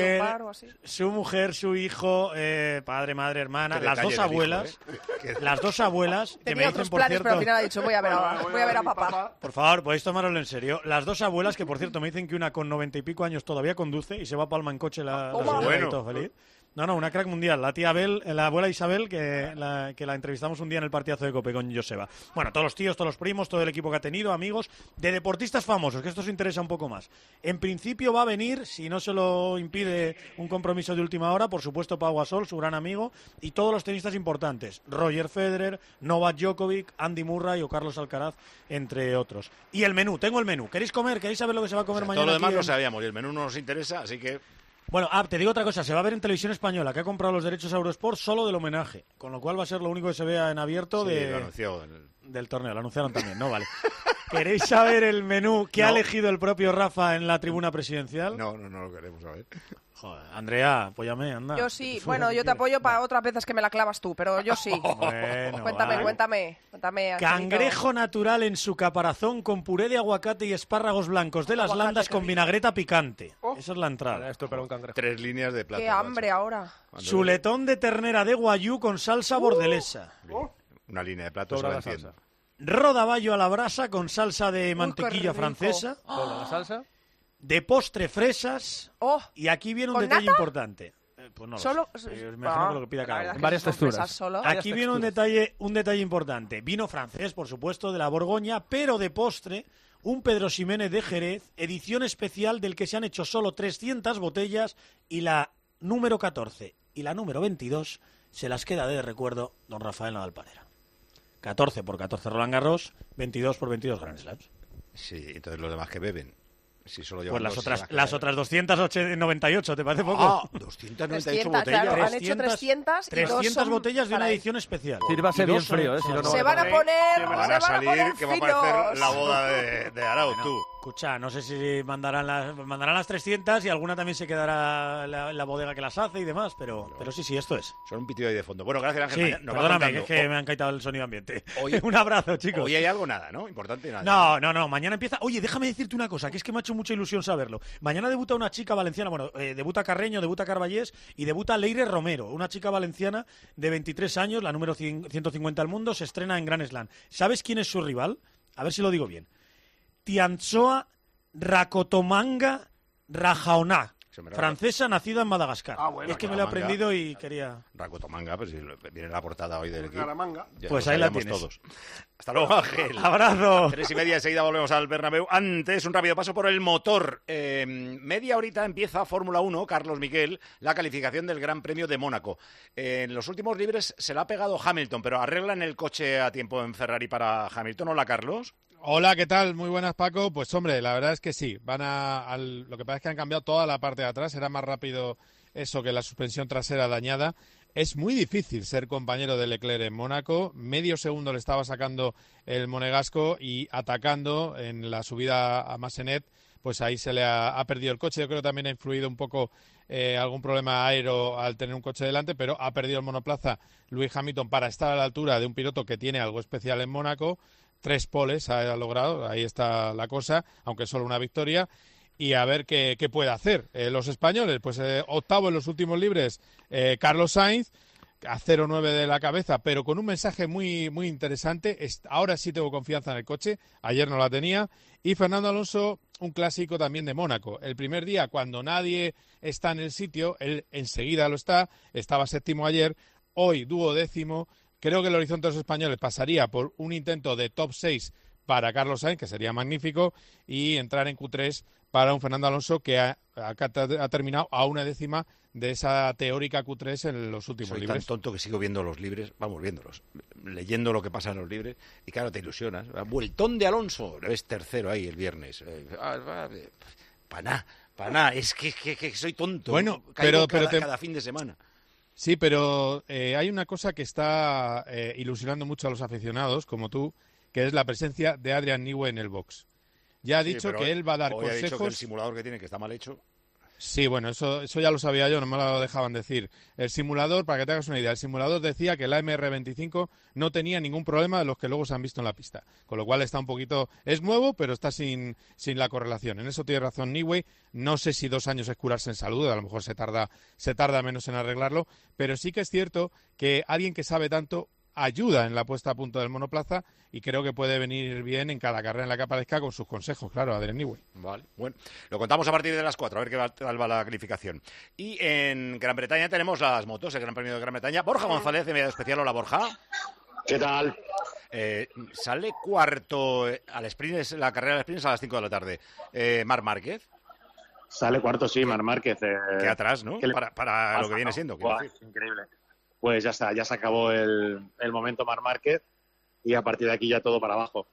Su mujer, su hijo, padre, madre, hermana, las dos abuelas. Las dos abuelas, que me dicen, por cierto... pero al final ha dicho, voy a ver a papá. Por favor, podéis tomároslo en serio. Las dos abuelas, que por cierto me dicen que una con 90 y pico años todavía conduce y se va a Palma en coche la señora y todo feliz. No, una crack mundial. La tía Abel, la abuela Isabel, que la entrevistamos un día en el partidazo de Cope con Joseba. Bueno, todos los tíos, todos los primos, todo el equipo que ha tenido, amigos, de deportistas famosos, que esto os interesa un poco más. En principio va a venir, si no se lo impide un compromiso de última hora, por supuesto Pau Gasol, su gran amigo, y todos los tenistas importantes. Roger Federer, Novak Djokovic, Andy Murray o Carlos Alcaraz, entre otros. Y el menú, tengo el menú. ¿Queréis comer? ¿Queréis saber lo que se va a comer mañana? Todo lo demás lo sabíamos y el menú no nos interesa, así que... Bueno, te digo otra cosa, se va a ver en Televisión Española, que ha comprado los derechos a Eurosport solo del homenaje, con lo cual va a ser lo único que se vea en abierto del torneo, lo anunciaron también, ¿no? Vale. ¿Queréis saber el menú que ha elegido el propio Rafa en la tribuna presidencial? No lo queremos saber. Joder, Andrea, apóyame, anda. Yo sí, bueno, yo te apoyo para otras veces que me la clavas tú, pero yo sí. Bueno, cuéntame. Cangrejo natural en su caparazón con puré de aguacate y espárragos blancos de las Landas con vinagreta picante. Esa es la entrada. Esto para un cangrejo. 3 líneas de plato. Qué hambre ahora. Chuletón de ternera de guayú con salsa bordelesa. Una línea de platos sobre el 100. rodaballo a la brasa con salsa de mantequilla francesa. ¿Con la salsa? De postre, fresas. Y aquí viene un detalle importante. Pues no solo lo sé. Me imagino que lo que pida cada uno. Varias texturas. Aquí viene un detalle importante. Vino francés, por supuesto, de la Borgoña, pero de postre, un Pedro Ximénez de Jerez, edición especial del que se han hecho solo 300 botellas y la número 14 y la número 22 se las queda de recuerdo don Rafael Nadal Parera. 14 por 14 Roland Garros, 22 por 22 Grand Slams. Sí, entonces los demás que beben. Si solo pues las otras 298, ¿te parece poco? 298 botellas. Claro, han hecho 300 y 300 botellas de una edición especial. Sí, va a ser bien frío, si no, se van a poner. Van a salir que va a parecer la boda de Arauz, tú. Escucha, no sé si mandarán las 300 y alguna también se quedará la bodega que las hace y demás, pero sí, esto es. Son un pitido ahí de fondo. Bueno, gracias, Ángel. Sí, perdóname, que es que me han quitado el sonido ambiente. Un abrazo, chicos. Hoy hay algo nada, ¿no? Importante nada. No, mañana empieza. Oye, déjame decirte una cosa, que es que me ha hecho mucha ilusión saberlo. Mañana debuta una chica valenciana, debuta Carreño, debuta Carballés y debuta Leire Romero, una chica valenciana de 23 años, la número 150 del mundo, se estrena en Grand Slam. ¿Sabes quién es su rival? A ver si lo digo bien. Tiantsoa Rakotomanga Rajaoná, francesa nacida en Madagascar. Bueno, es que me lo he aprendido y quería... Rakotomanga, pues si viene la portada hoy del equipo. Pues ahí la tienes. Todos. Hasta luego, Ángel. Abrazo. 3:30, enseguida volvemos al Bernabéu. Antes, un rápido paso por el motor. Media horita empieza Fórmula 1, Carlos Miquel, la calificación del Gran Premio de Mónaco. En los últimos libres se la ha pegado Hamilton, pero arreglan el coche a tiempo en Ferrari para Hamilton. Hola, Carlos. Hola, ¿qué tal? Muy buenas, Paco. Pues hombre, la verdad es que sí. Lo que pasa es que han cambiado toda la parte de atrás. Era más rápido eso que la suspensión trasera dañada. Es muy difícil ser compañero de Leclerc en Mónaco. Medio segundo le estaba sacando el monegasco y atacando en la subida a Massenet, pues ahí se le ha perdido el coche. Yo creo que también ha influido un poco algún problema aéreo al tener un coche delante, pero ha perdido el monoplaza Lewis Hamilton para estar a la altura de un piloto que tiene algo especial en Mónaco. 3 poles ha logrado, ahí está la cosa, aunque solo una victoria. Y a ver qué puede hacer los españoles. Pues octavo en los últimos libres, Carlos Sainz, a 0,9 de la cabeza, pero con un mensaje muy, muy interesante. Ahora sí tengo confianza en el coche, ayer no la tenía. Y Fernando Alonso, un clásico también de Mónaco. El primer día, cuando nadie está en el sitio, él enseguida lo está, estaba séptimo ayer, hoy duodécimo. Creo que el horizonte de los españoles pasaría por un intento de top 6 para Carlos Sainz, que sería magnífico, y entrar en Q3 para un Fernando Alonso que ha terminado a 1/10 de esa teórica Q3 en los últimos libres. Soy tan tonto que sigo viendo los libres, viéndolos, leyendo lo que pasa en los libres, y claro, te ilusionas. Vueltón de Alonso, lo ves tercero ahí el viernes. Para nada, es que soy tonto. Bueno, pero cada fin de semana. Sí, pero hay una cosa que está ilusionando mucho a los aficionados, como tú, que es la presencia de Adrian Newey en el box. Ya ha dicho que él va a dar consejos. Ha dicho que el simulador que tiene, que está mal hecho. Sí, bueno, eso ya lo sabía yo, no me lo dejaban decir. El simulador, para que te hagas una idea, el simulador decía que la MR25 no tenía ningún problema de los que luego se han visto en la pista. Con lo cual está un poquito... Es nuevo, pero está sin la correlación. En eso tiene razón Newey. No sé si 2 años es curarse en salud, a lo mejor se tarda menos en arreglarlo, pero sí que es cierto que alguien que sabe tanto ayuda en la puesta a punto del monoplaza y creo que puede venir bien en cada carrera en la que aparezca con sus consejos, claro, Adrian Newey. Vale, bueno, lo contamos a partir de las 4, a ver qué tal va la calificación. Y en Gran Bretaña tenemos las motos, el Gran Premio de Gran Bretaña. Borja González, de Media Especial. Hola, Borja. ¿Qué tal? Sale cuarto al sprint, la carrera de sprint a las 5 de la tarde. Marc Márquez. Sale cuarto, sí, Marc Márquez. Que atrás, ¿no? Para lo que viene siendo. Increíble. Pues ya está, ya se acabó el momento Marc Márquez y a partir de aquí ya todo para abajo.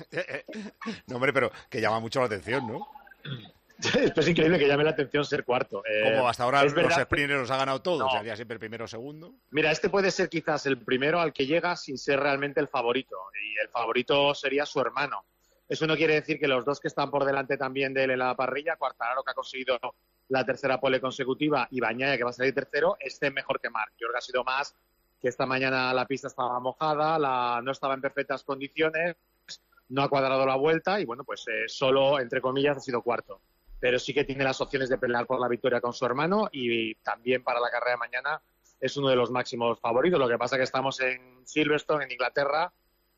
No, hombre, pero que llama mucho la atención, ¿no? Es increíble que llame la atención ser cuarto. Como hasta ahora los sprinters los ha ganado todos, sería siempre el primero o segundo. Mira, este puede ser quizás el primero al que llega sin ser realmente el favorito, y el favorito sería su hermano. Eso no quiere decir que los dos que están por delante también de él en la parrilla, Quartararo, que ha conseguido la tercera pole consecutiva, y Bagnaia, que va a salir tercero, estén mejor que Marc. Yo creo que ha sido más que esta mañana la pista estaba mojada, no estaba en perfectas condiciones, no ha cuadrado la vuelta y, bueno, pues solo, entre comillas, ha sido cuarto. Pero sí que tiene las opciones de pelear por la victoria con su hermano y también para la carrera de mañana es uno de los máximos favoritos. Lo que pasa es que estamos en Silverstone, en Inglaterra,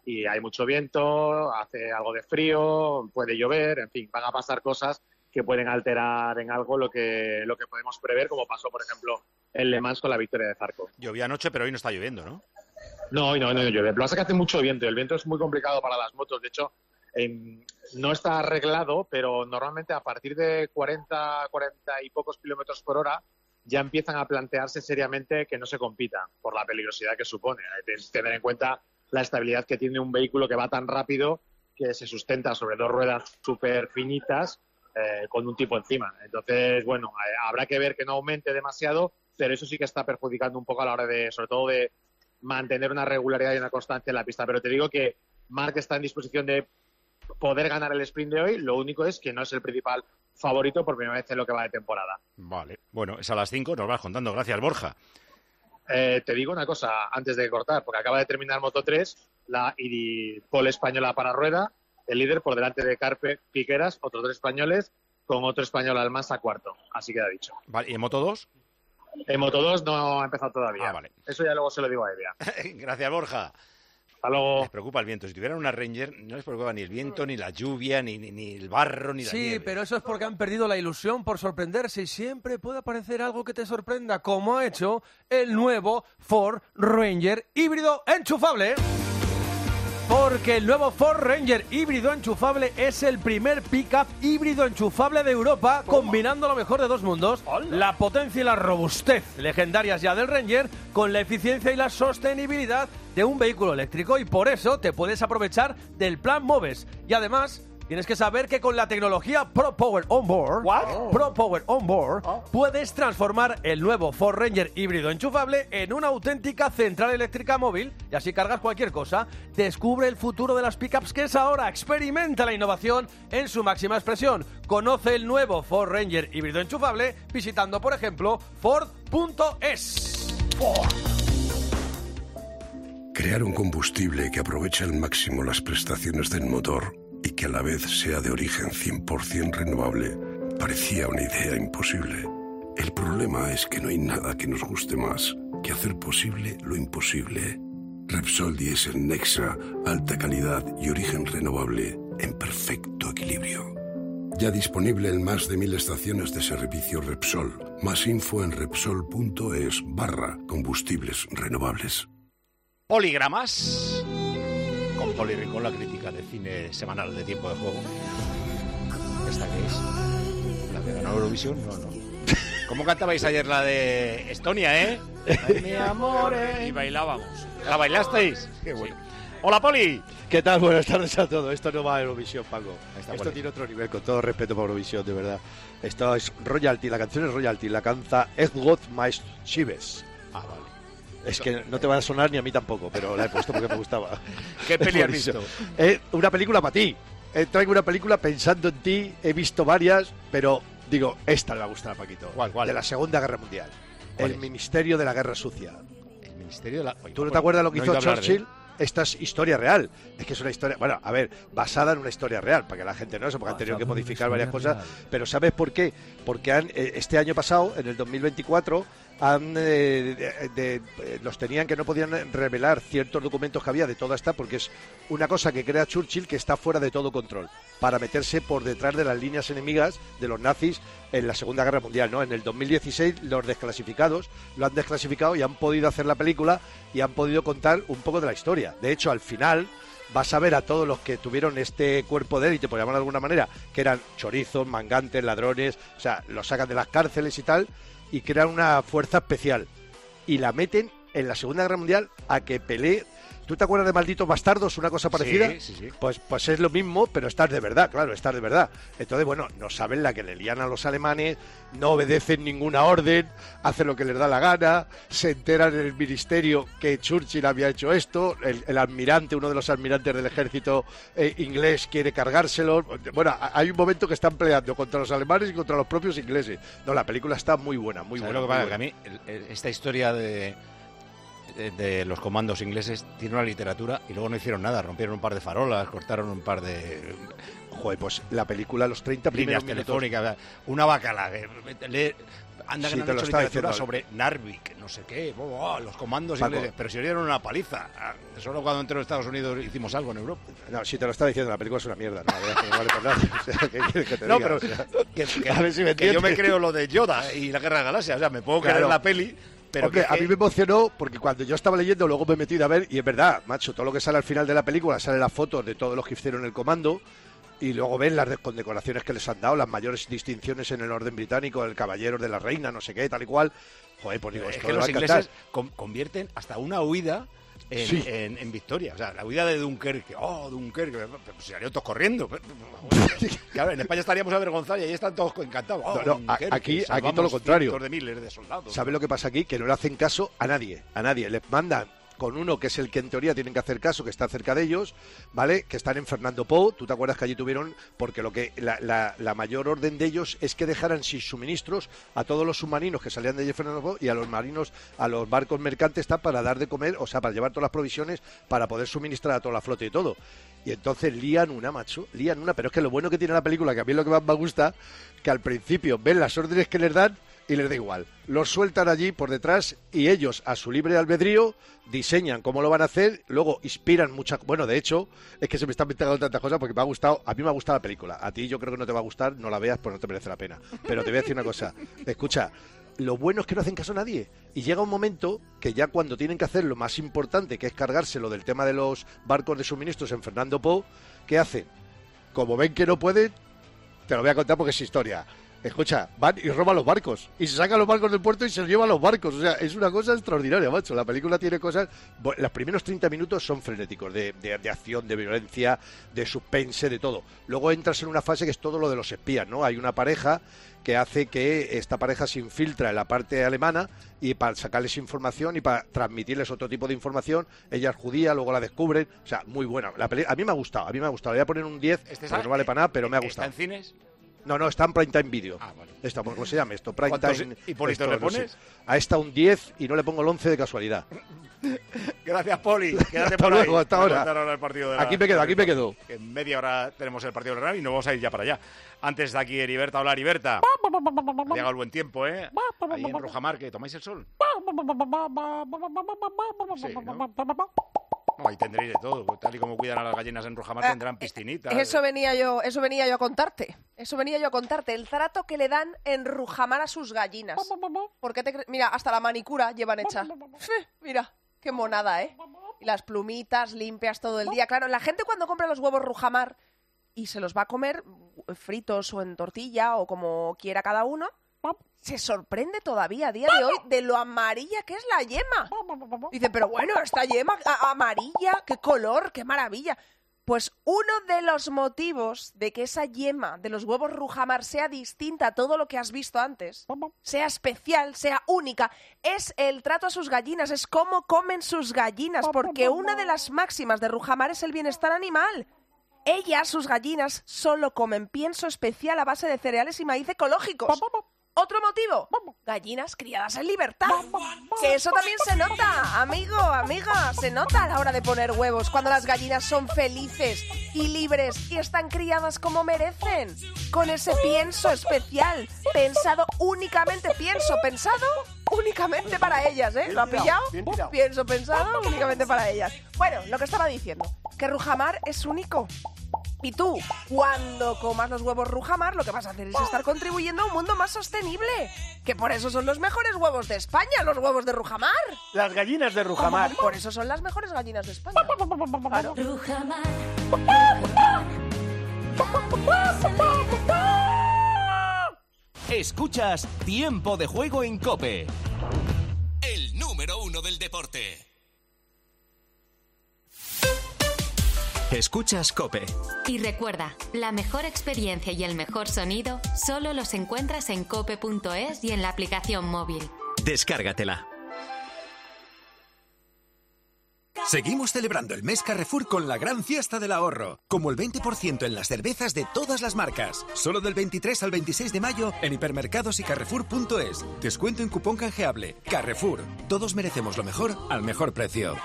y hay mucho viento, hace algo de frío, puede llover, en fin, van a pasar cosas que pueden alterar en algo lo que podemos prever, como pasó, por ejemplo, en Le Mans con la victoria de Zarco. Llovía anoche, pero hoy no está lloviendo, ¿no? No, hoy no llueve. Lo que pasa es que hace mucho viento, y el viento es muy complicado para las motos. De hecho, no está arreglado, pero normalmente a partir de 40 y pocos kilómetros por hora ya empiezan a plantearse seriamente que no se compita por la peligrosidad que supone. Hay que tener en cuenta la estabilidad que tiene un vehículo que va tan rápido, que se sustenta sobre dos ruedas súper finitas con un tipo encima. Entonces, bueno, habrá que ver que no aumente demasiado, pero eso sí que está perjudicando un poco a la hora de, sobre todo, de mantener una regularidad y una constancia en la pista. Pero te digo que Marc está en disposición de poder ganar el sprint de hoy. Lo único es que no es el principal favorito por primera vez en lo que va de temporada. Vale. Bueno, es a las 5, nos vas contando. Gracias, Borja. Te digo una cosa antes de cortar, porque acaba de terminar Moto3, la pole española para rueda, el líder por delante de Carpe, Piqueras, otros 2 españoles, con otro español Almansa cuarto. Así queda dicho. Vale, ¿y en Moto2? En Moto2 no ha empezado todavía. Vale. Eso ya luego se lo digo a Evia. Gracias, Borja. Hasta luego. Les preocupa el viento. Si tuvieran una Ranger, no les preocupa ni el viento, ni la lluvia, ni el barro, ni la nieve. Sí, pero eso es porque han perdido la ilusión por sorprenderse y siempre puede aparecer algo que te sorprenda, como ha hecho el nuevo Ford Ranger híbrido enchufable. Porque el nuevo Ford Ranger híbrido enchufable es el primer pick-up híbrido enchufable de Europa, combinando lo mejor de dos mundos, la potencia y la robustez legendarias ya del Ranger, con la eficiencia y la sostenibilidad de un vehículo eléctrico, y por eso te puedes aprovechar del plan MOVES. Y además, tienes que saber que con la tecnología Pro Power Onboard, puedes transformar el nuevo Ford Ranger híbrido enchufable en una auténtica central eléctrica móvil, y así cargas cualquier cosa. Descubre el futuro de las pickups que es ahora. Experimenta la innovación en su máxima expresión. Conoce el nuevo Ford Ranger híbrido enchufable visitando, por ejemplo, Ford.es. Crear un combustible que aproveche al máximo las prestaciones del motor y que a la vez sea de origen 100% renovable parecía una idea imposible. El problema es que no hay nada que nos guste más que hacer posible lo imposible. Repsol Diesel Nexa, alta calidad y origen renovable en perfecto equilibrio. Ya disponible en más de 1000 estaciones de servicio Repsol. Más info en Repsol.es/combustibles renovables. Poligramas. Con Poli Rincón, la crítica de cine semanal de Tiempo de Juego. ¿Esta qué es? ¿La que ganó Eurovisión? No. ¿Cómo cantabais ayer la de Estonia, eh? Ay, mi amor, Y bailábamos. ¿La bailasteis? Qué bueno. Hola, Poli. ¿Qué tal? Buenas tardes a todos. Esto no va a Eurovisión, Paco. Esto Poli. Tiene otro nivel, con todo respeto para Eurovisión, de verdad. Esto es royalty, la canción es royalty, la canta Edgot Chives. Ah, vale. Es que no te va a sonar ni a mí tampoco, pero la he puesto porque me gustaba. ¿Qué peli has visto? Una película para ti. Traigo una película pensando en ti, he visto varias, pero digo, esta le va a gustar a Paquito. ¿Cuál? De la Segunda Guerra Mundial. El Ministerio de la Guerra Sucia. El Ministerio de la... ¿Tú no te acuerdas lo que hizo Churchill? Esta es historia real. Es que es una historia, bueno, a ver, basada en una historia real, para que la gente no sepa, porque han tenido que modificar varias cosas. Pero ¿sabes por qué? Porque este año pasado, en el 2024, los tenían que no podían revelar ciertos documentos que había de toda esta, porque es una cosa que crea Churchill que está fuera de todo control, para meterse por detrás de las líneas enemigas de los nazis en la Segunda Guerra Mundial, ¿no? En el 2016 los desclasificados lo han desclasificado y han podido hacer la película y han podido contar un poco de la historia. De hecho, al final vas a ver a todos los que tuvieron este cuerpo de élite, por llamarlo de alguna manera, que eran chorizos, mangantes, ladrones, o sea, los sacan de las cárceles y tal, y crean una fuerza especial. Y la meten en la Segunda Guerra Mundial a que pelee. ¿Tú te acuerdas de Malditos Bastardos? Una cosa parecida. Sí. Pues es lo mismo, pero estás de verdad, claro, estás de verdad. Entonces, bueno, no saben la que le lían a los alemanes, no obedecen ninguna orden, hacen lo que les da la gana, se enteran en el ministerio que Churchill había hecho esto, el almirante, uno de los almirantes del ejército inglés quiere cargárselo. Bueno, hay un momento que están peleando contra los alemanes y contra los propios ingleses. No, la película está muy buena, muy buena. Lo que pasa? Que a mí esta historia de de los comandos ingleses tiene una literatura y luego no hicieron nada, rompieron un par de farolas, cortaron un par de... Joder, pues la película, los 30 primeros líneas minutos... telefónicas, una bacala, anda que Sí, no te han lo hecho estaba literatura diciendo. sobre Narvik, no sé qué, los comandos Paco. ingleses, pero si dieron una paliza. Solo cuando entró en Estados Unidos hicimos algo en Europa. No, si te lo estaba diciendo, la película es una mierda, no, la verdad es que no vale por nada. O sea, ¿qué quieres que te No, diga? pero O sea, que a ver si me que yo me entiendes. creo lo de Yoda y la Guerra de Galaxias, o sea, me puedo creer Claro. la peli, pero Hombre, que- a mí me emocionó porque cuando yo estaba leyendo, luego me he metido a ver, y es verdad, macho, todo lo que sale al final de la película, sale las fotos de todos los que hicieron el comando, y luego ven las condecoraciones que les han dado, las mayores distinciones en el orden británico, el caballero de la reina, no sé qué, tal y cual. Joder, pues digo, es esto que me va los a encantar. ingleses convierten hasta una huida en, Sí. en victoria. O sea, la huida de Dunkerque. Dunkerque. Pues salieron todos corriendo. Claro, en España estaríamos avergonzados y ahí están todos encantados. No, no, Dunkerque, aquí todo salvamos lo contrario. cientos de miles de soldados. ¿Sabes lo que pasa aquí? Que no le hacen caso a nadie, Les mandan con uno que es el que en teoría tienen que hacer caso, que está cerca de ellos, ¿vale? Que están en Fernando Po. ¿Tú te acuerdas que allí tuvieron? Porque lo que la mayor orden de ellos es que dejaran sin suministros a todos los submarinos que salían de allí de Fernando Po y a los marinos, a los barcos mercantes, está para dar de comer, o sea, para llevar todas las provisiones, para poder suministrar a toda la flota y todo. Y entonces lían una, pero es que lo bueno que tiene la película, que a mí es lo que más me gusta, que al principio ven las órdenes que les dan y les da igual. Los sueltan allí por detrás y ellos, a su libre albedrío, diseñan cómo lo van a hacer, luego inspiran mucha... Bueno, de hecho, es que se me están inventando tantas cosas porque me ha gustado... A mí me ha gustado la película. A ti yo creo que no te va a gustar, no la veas, pues no te merece la pena. Pero te voy a decir una cosa. Escucha, lo bueno es que no hacen caso a nadie. Y llega un momento que ya cuando tienen que hacer lo más importante, que es cargárselo del tema de los barcos de suministros en Fernando Po, ¿qué hacen? Como ven que no pueden, te lo voy a contar porque es historia. Escucha, van y roban los barcos. Y se sacan los barcos del puerto y se los llevan los barcos. O sea, es una cosa extraordinaria, macho. La película tiene cosas... Bueno, los primeros 30 minutos son frenéticos, de acción, de violencia, de suspense, de todo. Luego entras en una fase que es todo lo de los espías, ¿no? Hay una pareja que hace que esta pareja se infiltra en la parte alemana y para sacarles información y para transmitirles otro tipo de información. Ella es judía, luego la descubren. O sea, muy buena. A mí me ha gustado, Le voy a poner un 10, porque no vale para nada, pero me ha gustado. ¿Está en cines? No, está en Prime Time Video. Vale. ¿Cómo se llama esto? Prime ¿Cuántos Time. Hipólito le pones? No sé. A esta un 10 y no le pongo el 11 de casualidad. Gracias, Poli. Quédate Hasta por luego, ahí. hasta Voy a ahora. contar el partido de Aquí me quedo. En media hora tenemos el partido del Real y nos vamos a ir ya para allá. Antes de aquí, Heriberta, hola, Heriberta. Ha llegado el buen tiempo, ¿eh? Ahí en Rujamar, ¿qué? ¿Tomáis el sol? Sí, ¿no? No, ahí tendréis de todo. Pues tal y como cuidan a las gallinas en Rujamar, tendrán piscinitas. Eso venía yo a contarte. El trato que le dan en Rujamar a sus gallinas. ¿Por qué mira, hasta la manicura llevan hecha. Mira, qué monada, ¿eh? Y las plumitas limpias todo el día. Claro, la gente cuando compra los huevos Rujamar y se los va a comer fritos o en tortilla o como quiera cada uno, se sorprende todavía a día de hoy de lo amarilla que es la yema. Dice, pero bueno, esta yema amarilla, qué color, qué maravilla. Pues uno de los motivos de que esa yema de los huevos Rujamar sea distinta a todo lo que has visto antes, sea especial, sea única, es el trato a sus gallinas, es cómo comen sus gallinas, porque una de las máximas de Rujamar es el bienestar animal. Ellas, sus gallinas, solo comen pienso especial a base de cereales y maíz ecológicos. ¿Otro motivo? Gallinas criadas en libertad. Que eso también se nota, amigo, amiga. Se nota a la hora de poner huevos cuando las gallinas son felices y libres y están criadas como merecen. Con ese pienso especial, pensado únicamente para ellas, ¿eh? ¿Lo ha pillado? Pienso pensado únicamente para ellas. Bueno, lo que estaba diciendo, que Rujamar es único. Y tú, cuando comas los huevos Rujamar, lo que vas a hacer es estar contribuyendo a un mundo más sostenible. Que por eso son los mejores huevos de España, los huevos de Rujamar. Las gallinas de Rujamar. Por eso son las mejores gallinas de España. Claro. Rujamar. Escuchas Tiempo de Juego en COPE. El número 1 del deporte. Escuchas COPE. Y recuerda, la mejor experiencia y el mejor sonido solo los encuentras en cope.es y en la aplicación móvil. Descárgatela. Seguimos celebrando el mes Carrefour con la gran fiesta del ahorro, como el 20% en las cervezas de todas las marcas. Solo del 23 al 26 de mayo en hipermercados y carrefour.es. Descuento en cupón canjeable. Carrefour. Todos merecemos lo mejor al mejor precio.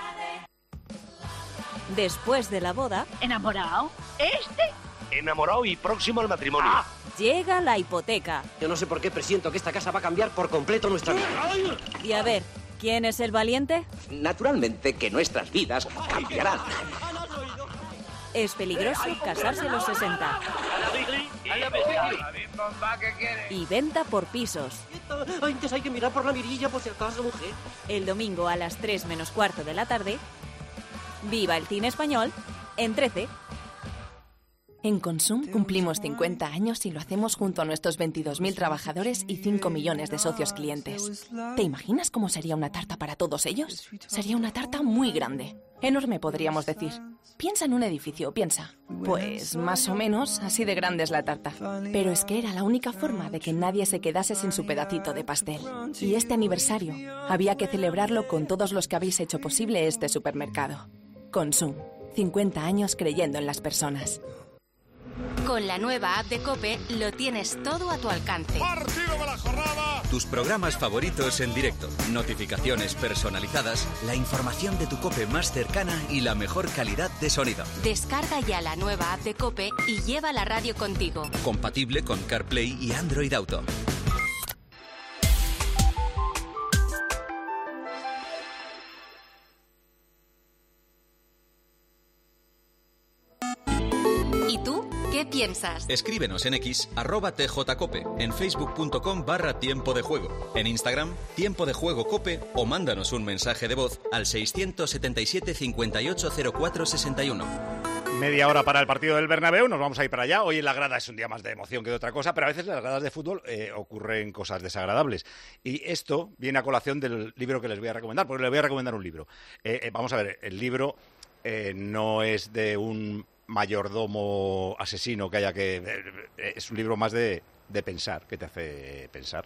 Después de la boda... ¿Enamorado? Enamorado y próximo al matrimonio. Llega la hipoteca. Yo no sé por qué presiento que esta casa va a cambiar por completo nuestra vida. Y a ver, ¿quién es el valiente? Naturalmente que nuestras vidas cambiarán. Es peligroso casarse a los 60. Y venta por pisos. Antes hay que mirar por la mirilla por si acaso, mujer. El domingo a las 3 menos cuarto de la tarde... ¡Viva el cine español! En 13. En Consum cumplimos 50 años y lo hacemos junto a nuestros 22.000 trabajadores y 5 millones de socios clientes. ¿Te imaginas cómo sería una tarta para todos ellos? Sería una tarta muy grande. Enorme, podríamos decir. Piensa en un edificio, piensa. Pues más o menos así de grande es la tarta. Pero es que era la única forma de que nadie se quedase sin su pedacito de pastel. Y este aniversario había que celebrarlo con todos los que habéis hecho posible este supermercado. Consum. 50 años creyendo en las personas. Con la nueva app de COPE lo tienes todo a tu alcance. ¡Partido de la jornada! Tus programas favoritos en directo, notificaciones personalizadas, la información de tu COPE más cercana y la mejor calidad de sonido. Descarga ya la nueva app de COPE y lleva la radio contigo. Compatible con CarPlay y Android Auto. ¿Y tú? ¿Qué piensas? Escríbenos en X, @tjcope, en facebook.com/tiempo de juego, en Instagram, Tiempo de Juego Cope, o mándanos un mensaje de voz al 677 5804 61. Media hora para el partido del Bernabéu, nos vamos a ir para allá. Hoy en la grada es un día más de emoción que de otra cosa, pero a veces en las gradas de fútbol ocurren cosas desagradables. Y esto viene a colación del libro que les voy a recomendar, porque les voy a recomendar un libro. Vamos a ver, el libro no es de un mayordomo asesino que haya que... es un libro más de pensar, que te hace pensar.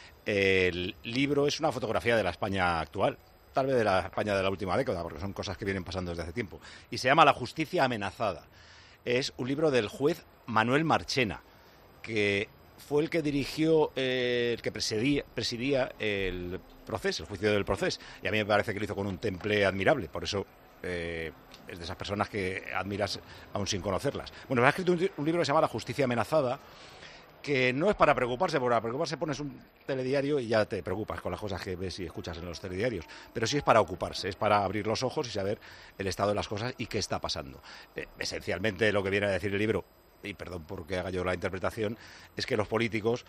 El libro es una fotografía de la España actual, tal vez de la España de la última década, porque son cosas que vienen pasando desde hace tiempo. Y se llama La justicia amenazada. Es un libro del juez Manuel Marchena, que fue el que dirigió, el que presidía el proceso, el juicio del proceso. Y a mí me parece que lo hizo con un temple admirable, por eso... es de esas personas que admiras aún sin conocerlas. Bueno, me ha escrito un libro que se llama La justicia amenazada, que no es para preocuparse, porque para preocuparse pones un telediario y ya te preocupas con las cosas que ves y escuchas en los telediarios, pero sí es para ocuparse, es para abrir los ojos y saber el estado de las cosas y qué está pasando. Esencialmente lo que viene a decir el libro, y perdón por que haga yo la interpretación, es que los políticos,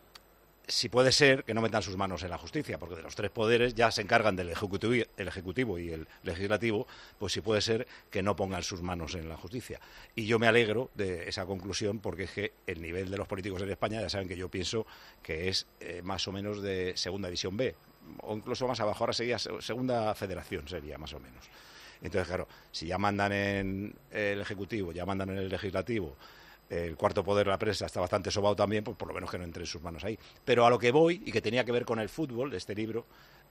si puede ser, que no metan sus manos en la justicia, porque de los tres poderes ya se encargan del ejecutivo y el legislativo, pues si puede ser que no pongan sus manos en la justicia. Y yo me alegro de esa conclusión, porque es que el nivel de los políticos en España, ya saben que yo pienso que es más o menos de segunda división B, o incluso más abajo, ahora sería segunda federación, sería más o menos. Entonces, claro, si ya mandan en el ejecutivo, ya mandan en el legislativo, el cuarto poder, la prensa, está bastante sobado también, pues por lo menos que no entre en sus manos ahí. Pero a lo que voy, y que tenía que ver con el fútbol, de este libro,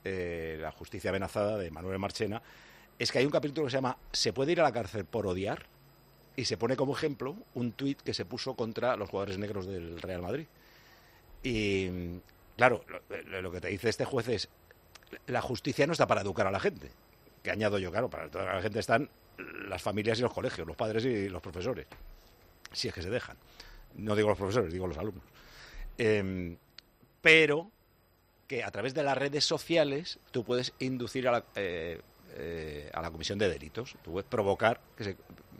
La justicia amenazada, de Manuel Marchena, es que hay un capítulo que se llama ¿Se puede ir a la cárcel por odiar? Y se pone como ejemplo un tuit que se puso contra los jugadores negros del Real Madrid. Y, claro, lo que te dice este juez es, la justicia no está para educar a la gente. Que añado yo, claro, para educar a la gente están las familias y los colegios, los padres y los profesores. Si es que se dejan. No digo los profesores, digo los alumnos. Pero que a través de las redes sociales tú puedes inducir a la comisión de delitos. Tú puedes provocar que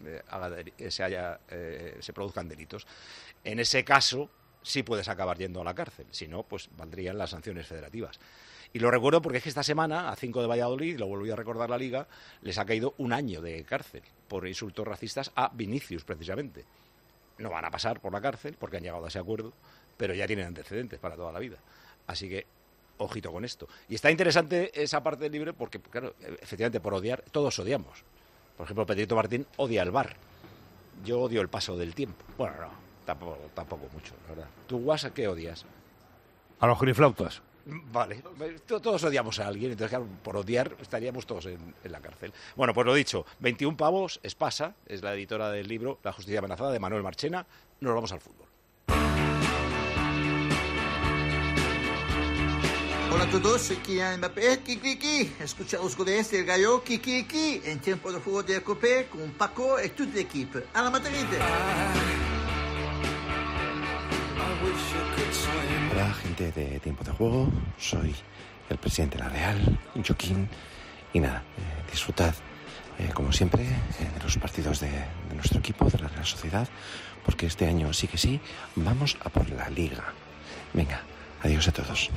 se produzcan delitos. En ese caso sí puedes acabar yendo a la cárcel. Si no, pues valdrían las sanciones federativas. Y lo recuerdo porque es que esta semana a 5 de Valladolid, lo volví a recordar la Liga, les ha caído 1 año de cárcel por insultos racistas a Vinicius, precisamente. No van a pasar por la cárcel porque han llegado a ese acuerdo, pero ya tienen antecedentes para toda la vida. Así que, ojito con esto. Y está interesante esa parte del libro porque, claro, efectivamente, por odiar, todos odiamos. Por ejemplo, Pedrito Martín odia el VAR. Yo odio el paso del tiempo. Bueno, no, tampoco mucho, la verdad. ¿Tú, Guasa, qué odias? A los giriflautas. Vale, todos odiamos a alguien, entonces claro, por odiar estaríamos todos en la cárcel. Bueno, pues lo dicho, 21 pavos, Espasa, es la editora del libro La justicia amenazada, de Manuel Marchena. Nos vamos al fútbol. Hola a todos, soy Kylian Mbappé, Kiki, escucha los goles del Gallo, Kiki, en tiempo de juego de Cope con Paco y toda la equipo. ¡A la Madrid! Hola, gente de Tiempo de Juego, soy el presidente de la Real, Joaquín, y nada, disfrutad, como siempre, de los partidos de nuestro equipo, de la Real Sociedad, porque este año sí que sí, vamos a por la Liga. Venga, adiós a todos.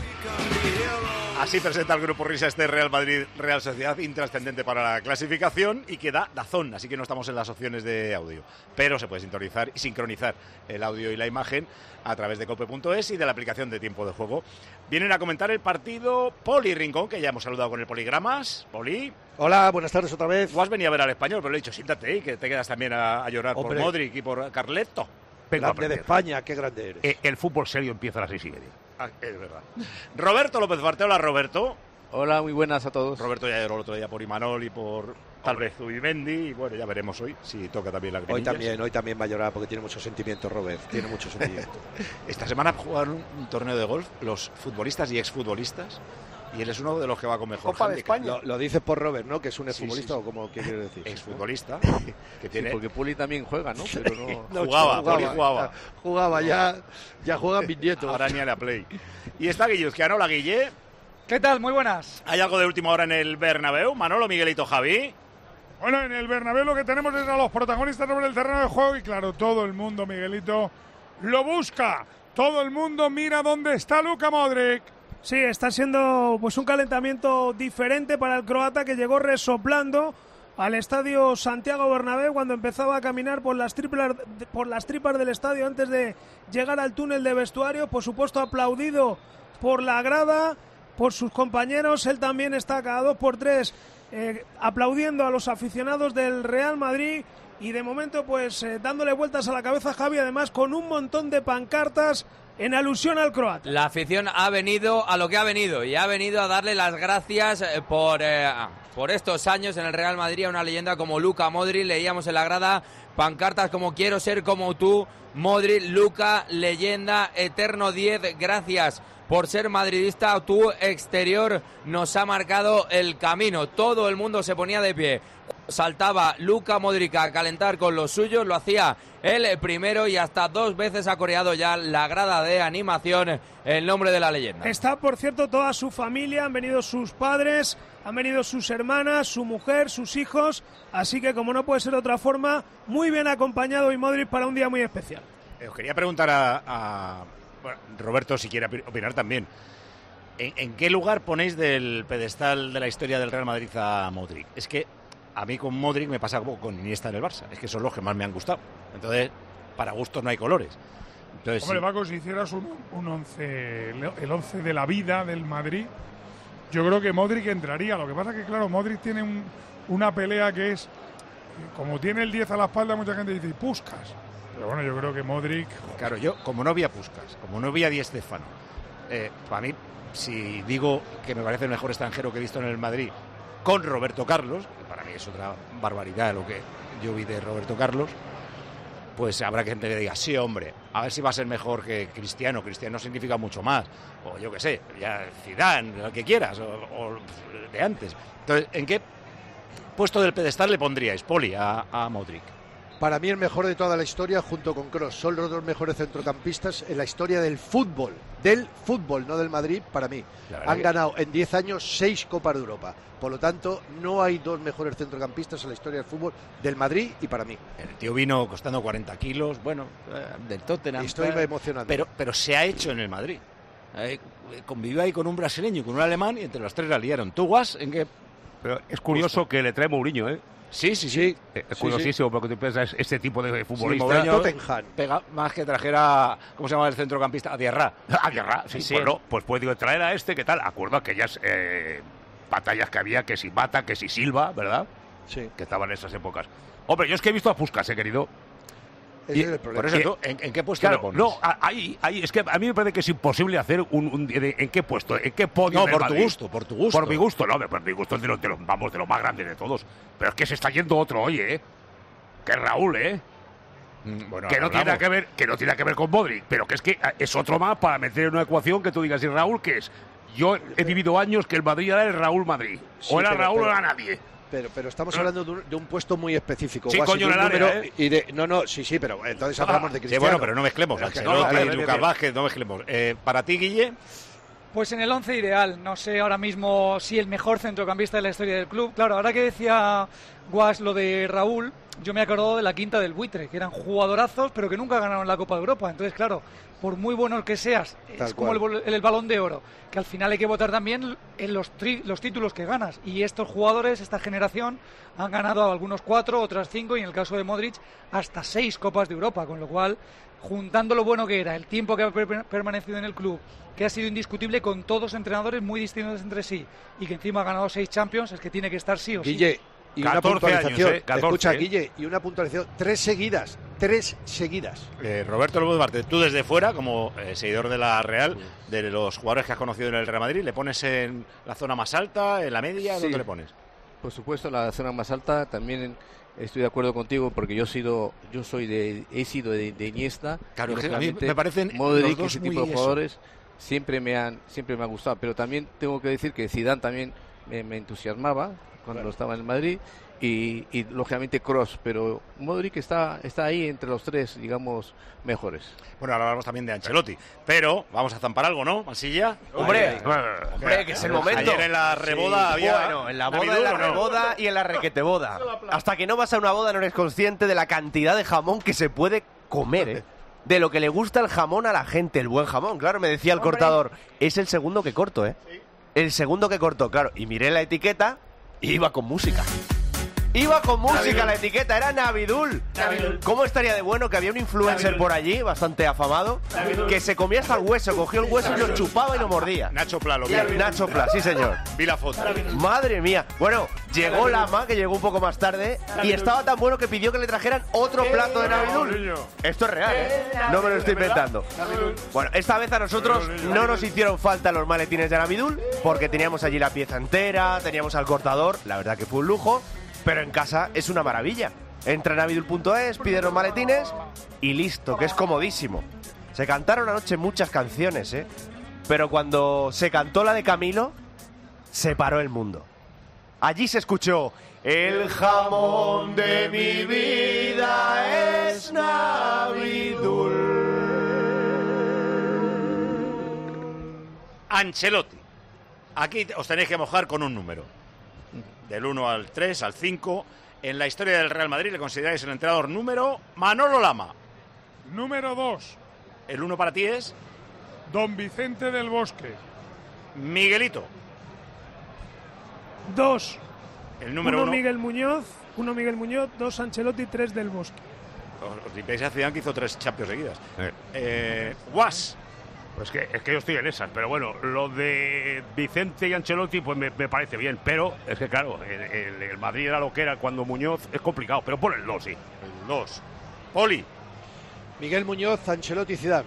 Así presenta el Grupo Risa este Real Madrid Real Sociedad, intrascendente para la clasificación, y que da DAZN, así que no estamos en las opciones de audio, pero se puede sintonizar y sincronizar el audio y la imagen a través de cope.es y de la aplicación de Tiempo de Juego. Vienen a comentar el partido Poli Rincón, que ya hemos saludado con el Poligramas. Poli. Hola, buenas tardes otra vez. Tú has venido a ver al Español, pero le he dicho, siéntate y que te quedas también a llorar. Hombre, por Modric y por Carleto. Grande de España, qué grande eres. El fútbol serio empieza a las 6:30. Es verdad. Roberto López Barte, hola Roberto. Hola, muy buenas a todos. Roberto ya lloró el otro día por Imanol y por tal vez Zubimendi, y bueno, ya veremos hoy si toca también la Hoy también va a llorar porque tiene mucho sentimiento, Robert, tiene mucho sentimiento. Esta semana jugaron un torneo de golf los futbolistas y exfutbolistas, y él es uno de los que va con mejor Copa de España. Lo dices por Robert, ¿no? Que es un exfutbolista, o como qué quiere decir. Exfutbolista. Que tiene... Sí, porque Puli también juega, ¿no? Pero no... Jugaba, ya juegan mis nietos. Ahora ni a la Play. Y está Guilluzquiano, hola Guille. ¿Qué tal? Muy buenas. ¿Hay algo de última hora en el Bernabéu? Manolo, Miguelito, Javi. Bueno, en el Bernabéu lo que tenemos es a los protagonistas sobre el terreno de juego y claro, todo el mundo, Miguelito, lo busca. Todo el mundo mira dónde está Luka Modric. Sí, está siendo pues un calentamiento diferente para el croata, que llegó resoplando al estadio Santiago Bernabéu cuando empezaba a caminar por las tripas del estadio antes de llegar al túnel de vestuario. Por supuesto, aplaudido por la grada, por sus compañeros. Él también está cada 2x3 aplaudiendo a los aficionados del Real Madrid, y de momento pues dándole vueltas a la cabeza Javi, además con un montón de pancartas en alusión al croata. La afición ha venido a lo que ha venido, y ha venido a darle las gracias por estos años en el Real Madrid a una leyenda como Luka Modric. Leíamos en la grada pancartas como "Quiero ser como tú, Modric, Luka, leyenda, eterno 10, gracias por ser madridista, tu exterior nos ha marcado el camino". Todo el mundo se ponía de pie. Saltaba Luka Modric a calentar con los suyos, lo hacía él primero, y hasta 2 veces ha coreado ya la grada de animación el nombre de la leyenda. Está, por cierto, toda su familia, han venido sus padres, han venido sus hermanas, su mujer, sus hijos, así que como no puede ser de otra forma, muy bien acompañado hoy Modric para un día muy especial. Os quería preguntar a Roberto, si quiere opinar también. ¿En qué lugar ponéis del pedestal de la historia del Real Madrid a Modric? Es que a mí con Modric me pasa como con Iniesta en el Barça. Es que son los que más me han gustado. Entonces, para gustos no hay colores. Entonces, hombre, Paco, si hicieras un 11, el 11 de la vida del Madrid, yo creo que Modric entraría. Lo que pasa es que, claro, Modric tiene una pelea que es, como tiene el 10 a la espalda, mucha gente dice Puskás. Pero bueno, yo creo que Modric... Claro, yo, como no vi a Puskás, como no vi a Di Stéfano, para mí, si digo que me parece el mejor extranjero que he visto en el Madrid, con Roberto Carlos, que para mí es otra barbaridad lo que yo vi de Roberto Carlos, pues habrá gente que diga, sí, hombre, a ver si va a ser mejor que Cristiano. Cristiano significa mucho más, o yo qué sé, ya Zidane, lo que quieras, o de antes. Entonces, ¿en qué puesto del pedestal le pondríais, Poli, a Modric? Para mí el mejor de toda la historia, junto con Kroos. Son los 2 mejores centrocampistas en la historia del fútbol, no del Madrid, para mí. Han ganado en 10 años 6 Copas de Europa. Por lo tanto, no hay 2 mejores centrocampistas en la historia del fútbol del Madrid y para mí. El tío vino costando 40 kilos, bueno, del Tottenham. Estoy emocionando. Pero se ha hecho en el Madrid. Convivió ahí con un brasileño y con un alemán, y entre los 3 la liaron. ¿Tú, Guas, en qué? Pero es curioso que le trae Mourinho, ¿eh? Sí. Es curiosísimo, porque tú piensas este tipo de futbolista. Mourinho pega más que trajera, ¿cómo se llama el centrocampista? A Diarra. Sí. Bueno, pues puede traer a este, ¿qué tal? Acuerdo aquellas batallas que había, que si Mata, que si Silva, ¿verdad? Sí. Que estaban en esas épocas. Hombre, yo es que he visto a Puskás, querido. Ese es el problema. Por eso, ¿en qué puesto claro, le pones? No, ahí, es que a mí me parece que es imposible hacer ¿en qué puesto? ¿En qué podio? No, del por tu Madrid? gusto, por tu gusto. Por mi gusto, no, por mi gusto es de los más grandes de todos. Pero es que se está yendo otro hoy, ¿eh? Que es Raúl, ¿eh? Bueno, que no tiene que ver con Modric, pero que es otro más para meter en una ecuación que tú digas, ¿y Raúl qué es? Yo he vivido años que el Madrid era el Raúl Madrid. Sí, o era Raúl o era nadie. Pero estamos hablando de un puesto muy específico. Sí, Guasi, coño, de en un el área, número sí, pero entonces hablamos de Cristiano. Sí, bueno, pero no mezclemos. Lucas Vázquez, no mezclemos. Para ti, Guille. Pues en el 11 ideal. No sé ahora mismo si el mejor centrocampista de la historia del club. Claro, ahora que decía Guas lo de Raúl, yo me he acordado de la quinta del Buitre, que eran jugadorazos, pero que nunca ganaron la Copa de Europa. Entonces, claro, por muy bueno que seas, es como el Balón de Oro, que al final hay que votar también en los títulos que ganas. Y estos jugadores, esta generación, han ganado algunos 4, otras 5, y en el caso de Modric, hasta 6 Copas de Europa. Con lo cual, juntando lo bueno que era, el tiempo que ha permanecido en el club, que ha sido indiscutible con todos entrenadores muy distintos entre sí, y que encima ha ganado 6 Champions, es que tiene que estar sí o sí. Guille, y una puntualización. Años, 14, escucha, Guille, y una puntualización. 3 seguidas. Roberto López Duarte, tú desde fuera, como seguidor de la Real, de los jugadores que has conocido en el Real Madrid, ¿le pones en la zona más alta, en la media? Sí. ¿Dónde le pones? Por supuesto, la zona más alta. También estoy de acuerdo contigo porque he sido de Iniesta. Claro, a mí me parecen Modric, los dos ese tipo de jugadores siempre me han gustado. Pero también tengo que decir que Zidane también me entusiasmaba cuando estaba en el Madrid. Y lógicamente Kroos, pero Modric está ahí entre los 3, digamos, mejores. Bueno, ahora hablamos también de Ancelotti, pero vamos a zampar algo, ¿no, Masilla? Hombre, que es el momento. Ayer en la reboda había... Bueno, en la boda, en la reboda y en la requeteboda. Hasta que no vas a una boda no eres consciente de la cantidad de jamón que se puede comer, ¿eh? De lo que le gusta el jamón a la gente, el buen jamón. Claro, me decía el cortador, es el segundo que corto, ¿eh? Sí. El segundo que corto, claro. Y miré la etiqueta y iba con música. Iba con música Navidul. La etiqueta, era Navidul. ¿Cómo estaría de bueno que había un influencer por allí, bastante afamado, que se comía hasta el hueso, cogió el hueso y lo chupaba y lo mordía? Nacho Pla, lo vi. Nacho Pla, sí señor. Vi la foto. Madre mía. Bueno, llegó Lama, que llegó un poco más tarde, y estaba tan bueno que pidió que le trajeran otro plato de Navidul. Esto es real, ¿eh? No me lo estoy inventando. Bueno, esta vez a nosotros no nos hicieron falta los maletines de Navidul, porque teníamos allí la pieza entera, teníamos al cortador, la verdad que fue un lujo. Pero en casa es una maravilla. Entra en navidul.es, pide los maletines y listo, que es comodísimo. Se cantaron anoche muchas canciones, ¿eh? Pero cuando se cantó la de Camilo, se paró el mundo. Allí se escuchó: el jamón de mi vida es Navidul. Ancelotti. Aquí os tenéis que mojar con un número. Del 1 al 3, al 5. En la historia del Real Madrid le consideráis el entrenador número Manolo Lama. Número 2. ¿El 1 para ti es? Don Vicente del Bosque. Miguelito. 2. El número 1 1. Miguel Muñoz, 2 Ancelotti, 3 del Bosque. Os limpiáis a Zidane, que hizo 3 Champions seguidas. Guas. Pues es que yo estoy en esas, pero bueno, lo de Vicente y Ancelotti pues me parece bien, pero es que claro, el Madrid era lo que era cuando Muñoz, es complicado, pero pon el 2, sí. El 2. Poli. Miguel Muñoz, Ancelotti y Zidane.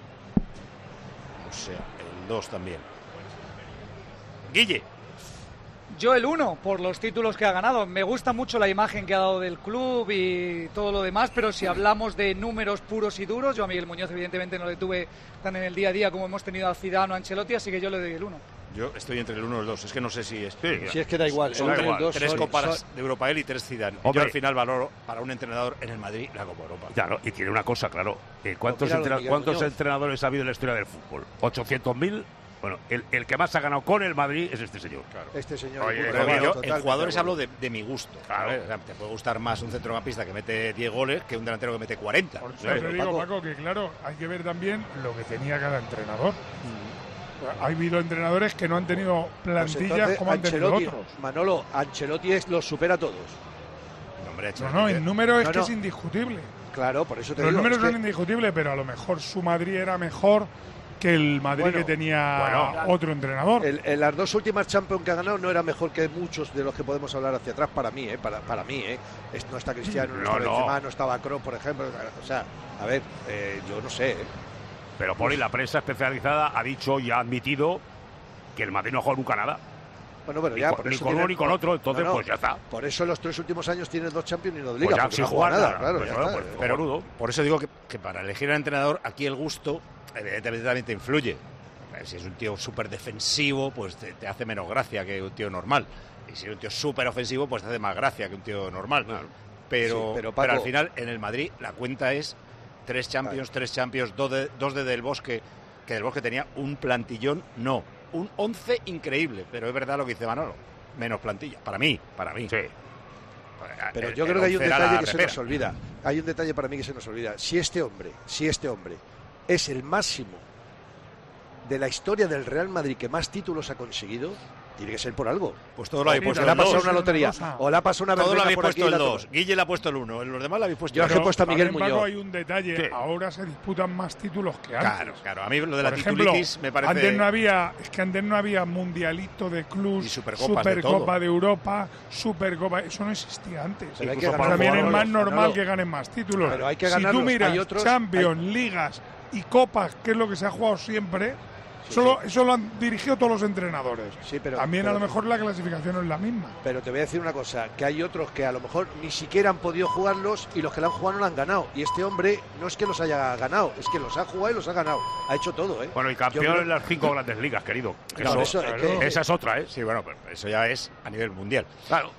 O sea, el 2 también. Guille. Yo el 1, por los títulos que ha ganado. Me gusta mucho la imagen que ha dado del club y todo lo demás, pero si hablamos de números puros y duros, yo a Miguel Muñoz evidentemente no le tuve tan en el día a día como hemos tenido a Zidane o a Ancelotti, así que yo le doy el 1. Yo estoy entre el 1 y el 2, es que no sé si es... Si es que da igual. Son 3 Copas de Europa él y 3 Zidane. Yo al final valoro para un entrenador en el Madrid la Copa Europa. Claro, y tiene una cosa, claro. ¿Cuántos entrenadores ha habido en la historia del fútbol? ¿800.000? Bueno, el que más ha ganado con el Madrid es este señor. Claro. Este señor. Oye, yo en jugadores hablo de mi gusto. Claro. O sea, te puede gustar más un centrocampista que mete 10 goles que un delantero que mete 40. Por eso te digo, Paco, que claro, hay que ver también lo que tenía cada entrenador. Ha habido entrenadores que no han tenido plantillas como han tenido otros. Manolo, Ancelotti los supera a todos. No, el número es que es indiscutible. Claro, por eso te digo. Los números son indiscutibles, pero a lo mejor su Madrid era mejor que el Madrid que tenía otro entrenador. En las 2 últimas Champions que ha ganado no era mejor que muchos de los que podemos hablar hacia atrás para mí, para mí. No está Cristiano, no está Benzema, no estaba Kroos, por ejemplo. O sea, a ver, yo no sé. Pero Poli, la prensa especializada ha dicho y ha admitido que el Madrid no ha jugado nunca nada. Bueno, pero ya, ni con uno ni con otro, entonces pues ya está. Por eso en los 3 últimos años tiene 2 Champions y 2 Ligas. Pues ya, sin jugar nada, claro. Pues, pero por eso digo que para elegir al entrenador, aquí el gusto evidentemente también te influye. Si es un tío súper defensivo, pues te hace menos gracia que un tío normal. Y si es un tío súper ofensivo, pues te hace más gracia que un tío normal. Pero Paco, al final, en el Madrid, la cuenta es 3 Champions, 2 de Del Bosque, que Del Bosque tenía un plantillón, un 11 increíble. Pero es verdad lo que dice Manolo, menos plantilla, para mí. Sí. Pero yo creo que hay un detalle que se nos olvida. Hay un detalle para mí que se nos olvida. Si este hombre es el máximo de la historia del Real Madrid que más títulos ha conseguido, tiene que ser por algo. Pues todo lo habéis puesto le ha el 2. pasado una lotería, o le ha pasado una todo lo verbena habéis por aquí. puesto el 2. Guille le ha puesto el 1. Los demás lo habéis puesto el 2. Yo he puesto a Miguel Paco, Muñoz. hay un detalle. Ahora se disputan más títulos que antes. Claro. A mí lo de la por titulitis ejemplo, me parece... antes no había mundialito de clubs, y Supercopa de Europa, Supercopa. Eso no existía antes. Pero hay que también es más normal que ganen más títulos. Pero hay que si ganarlos. tú miras Hay otros, Champions, Ligas y Copas, que es lo que se ha jugado siempre... Eso lo han dirigido todos los entrenadores. Sí, pero a lo mejor la clasificación no es la misma. Pero te voy a decir una cosa, que hay otros que a lo mejor ni siquiera han podido jugarlos y los que lo han jugado no lo han ganado. Y este hombre no es que los haya ganado, es que los ha jugado y los ha ganado. Ha hecho todo, ¿eh? Bueno, y campeón en las 5 grandes ligas, querido. Esa es otra, ¿eh? Sí, bueno, pero eso ya es a nivel mundial. Claro.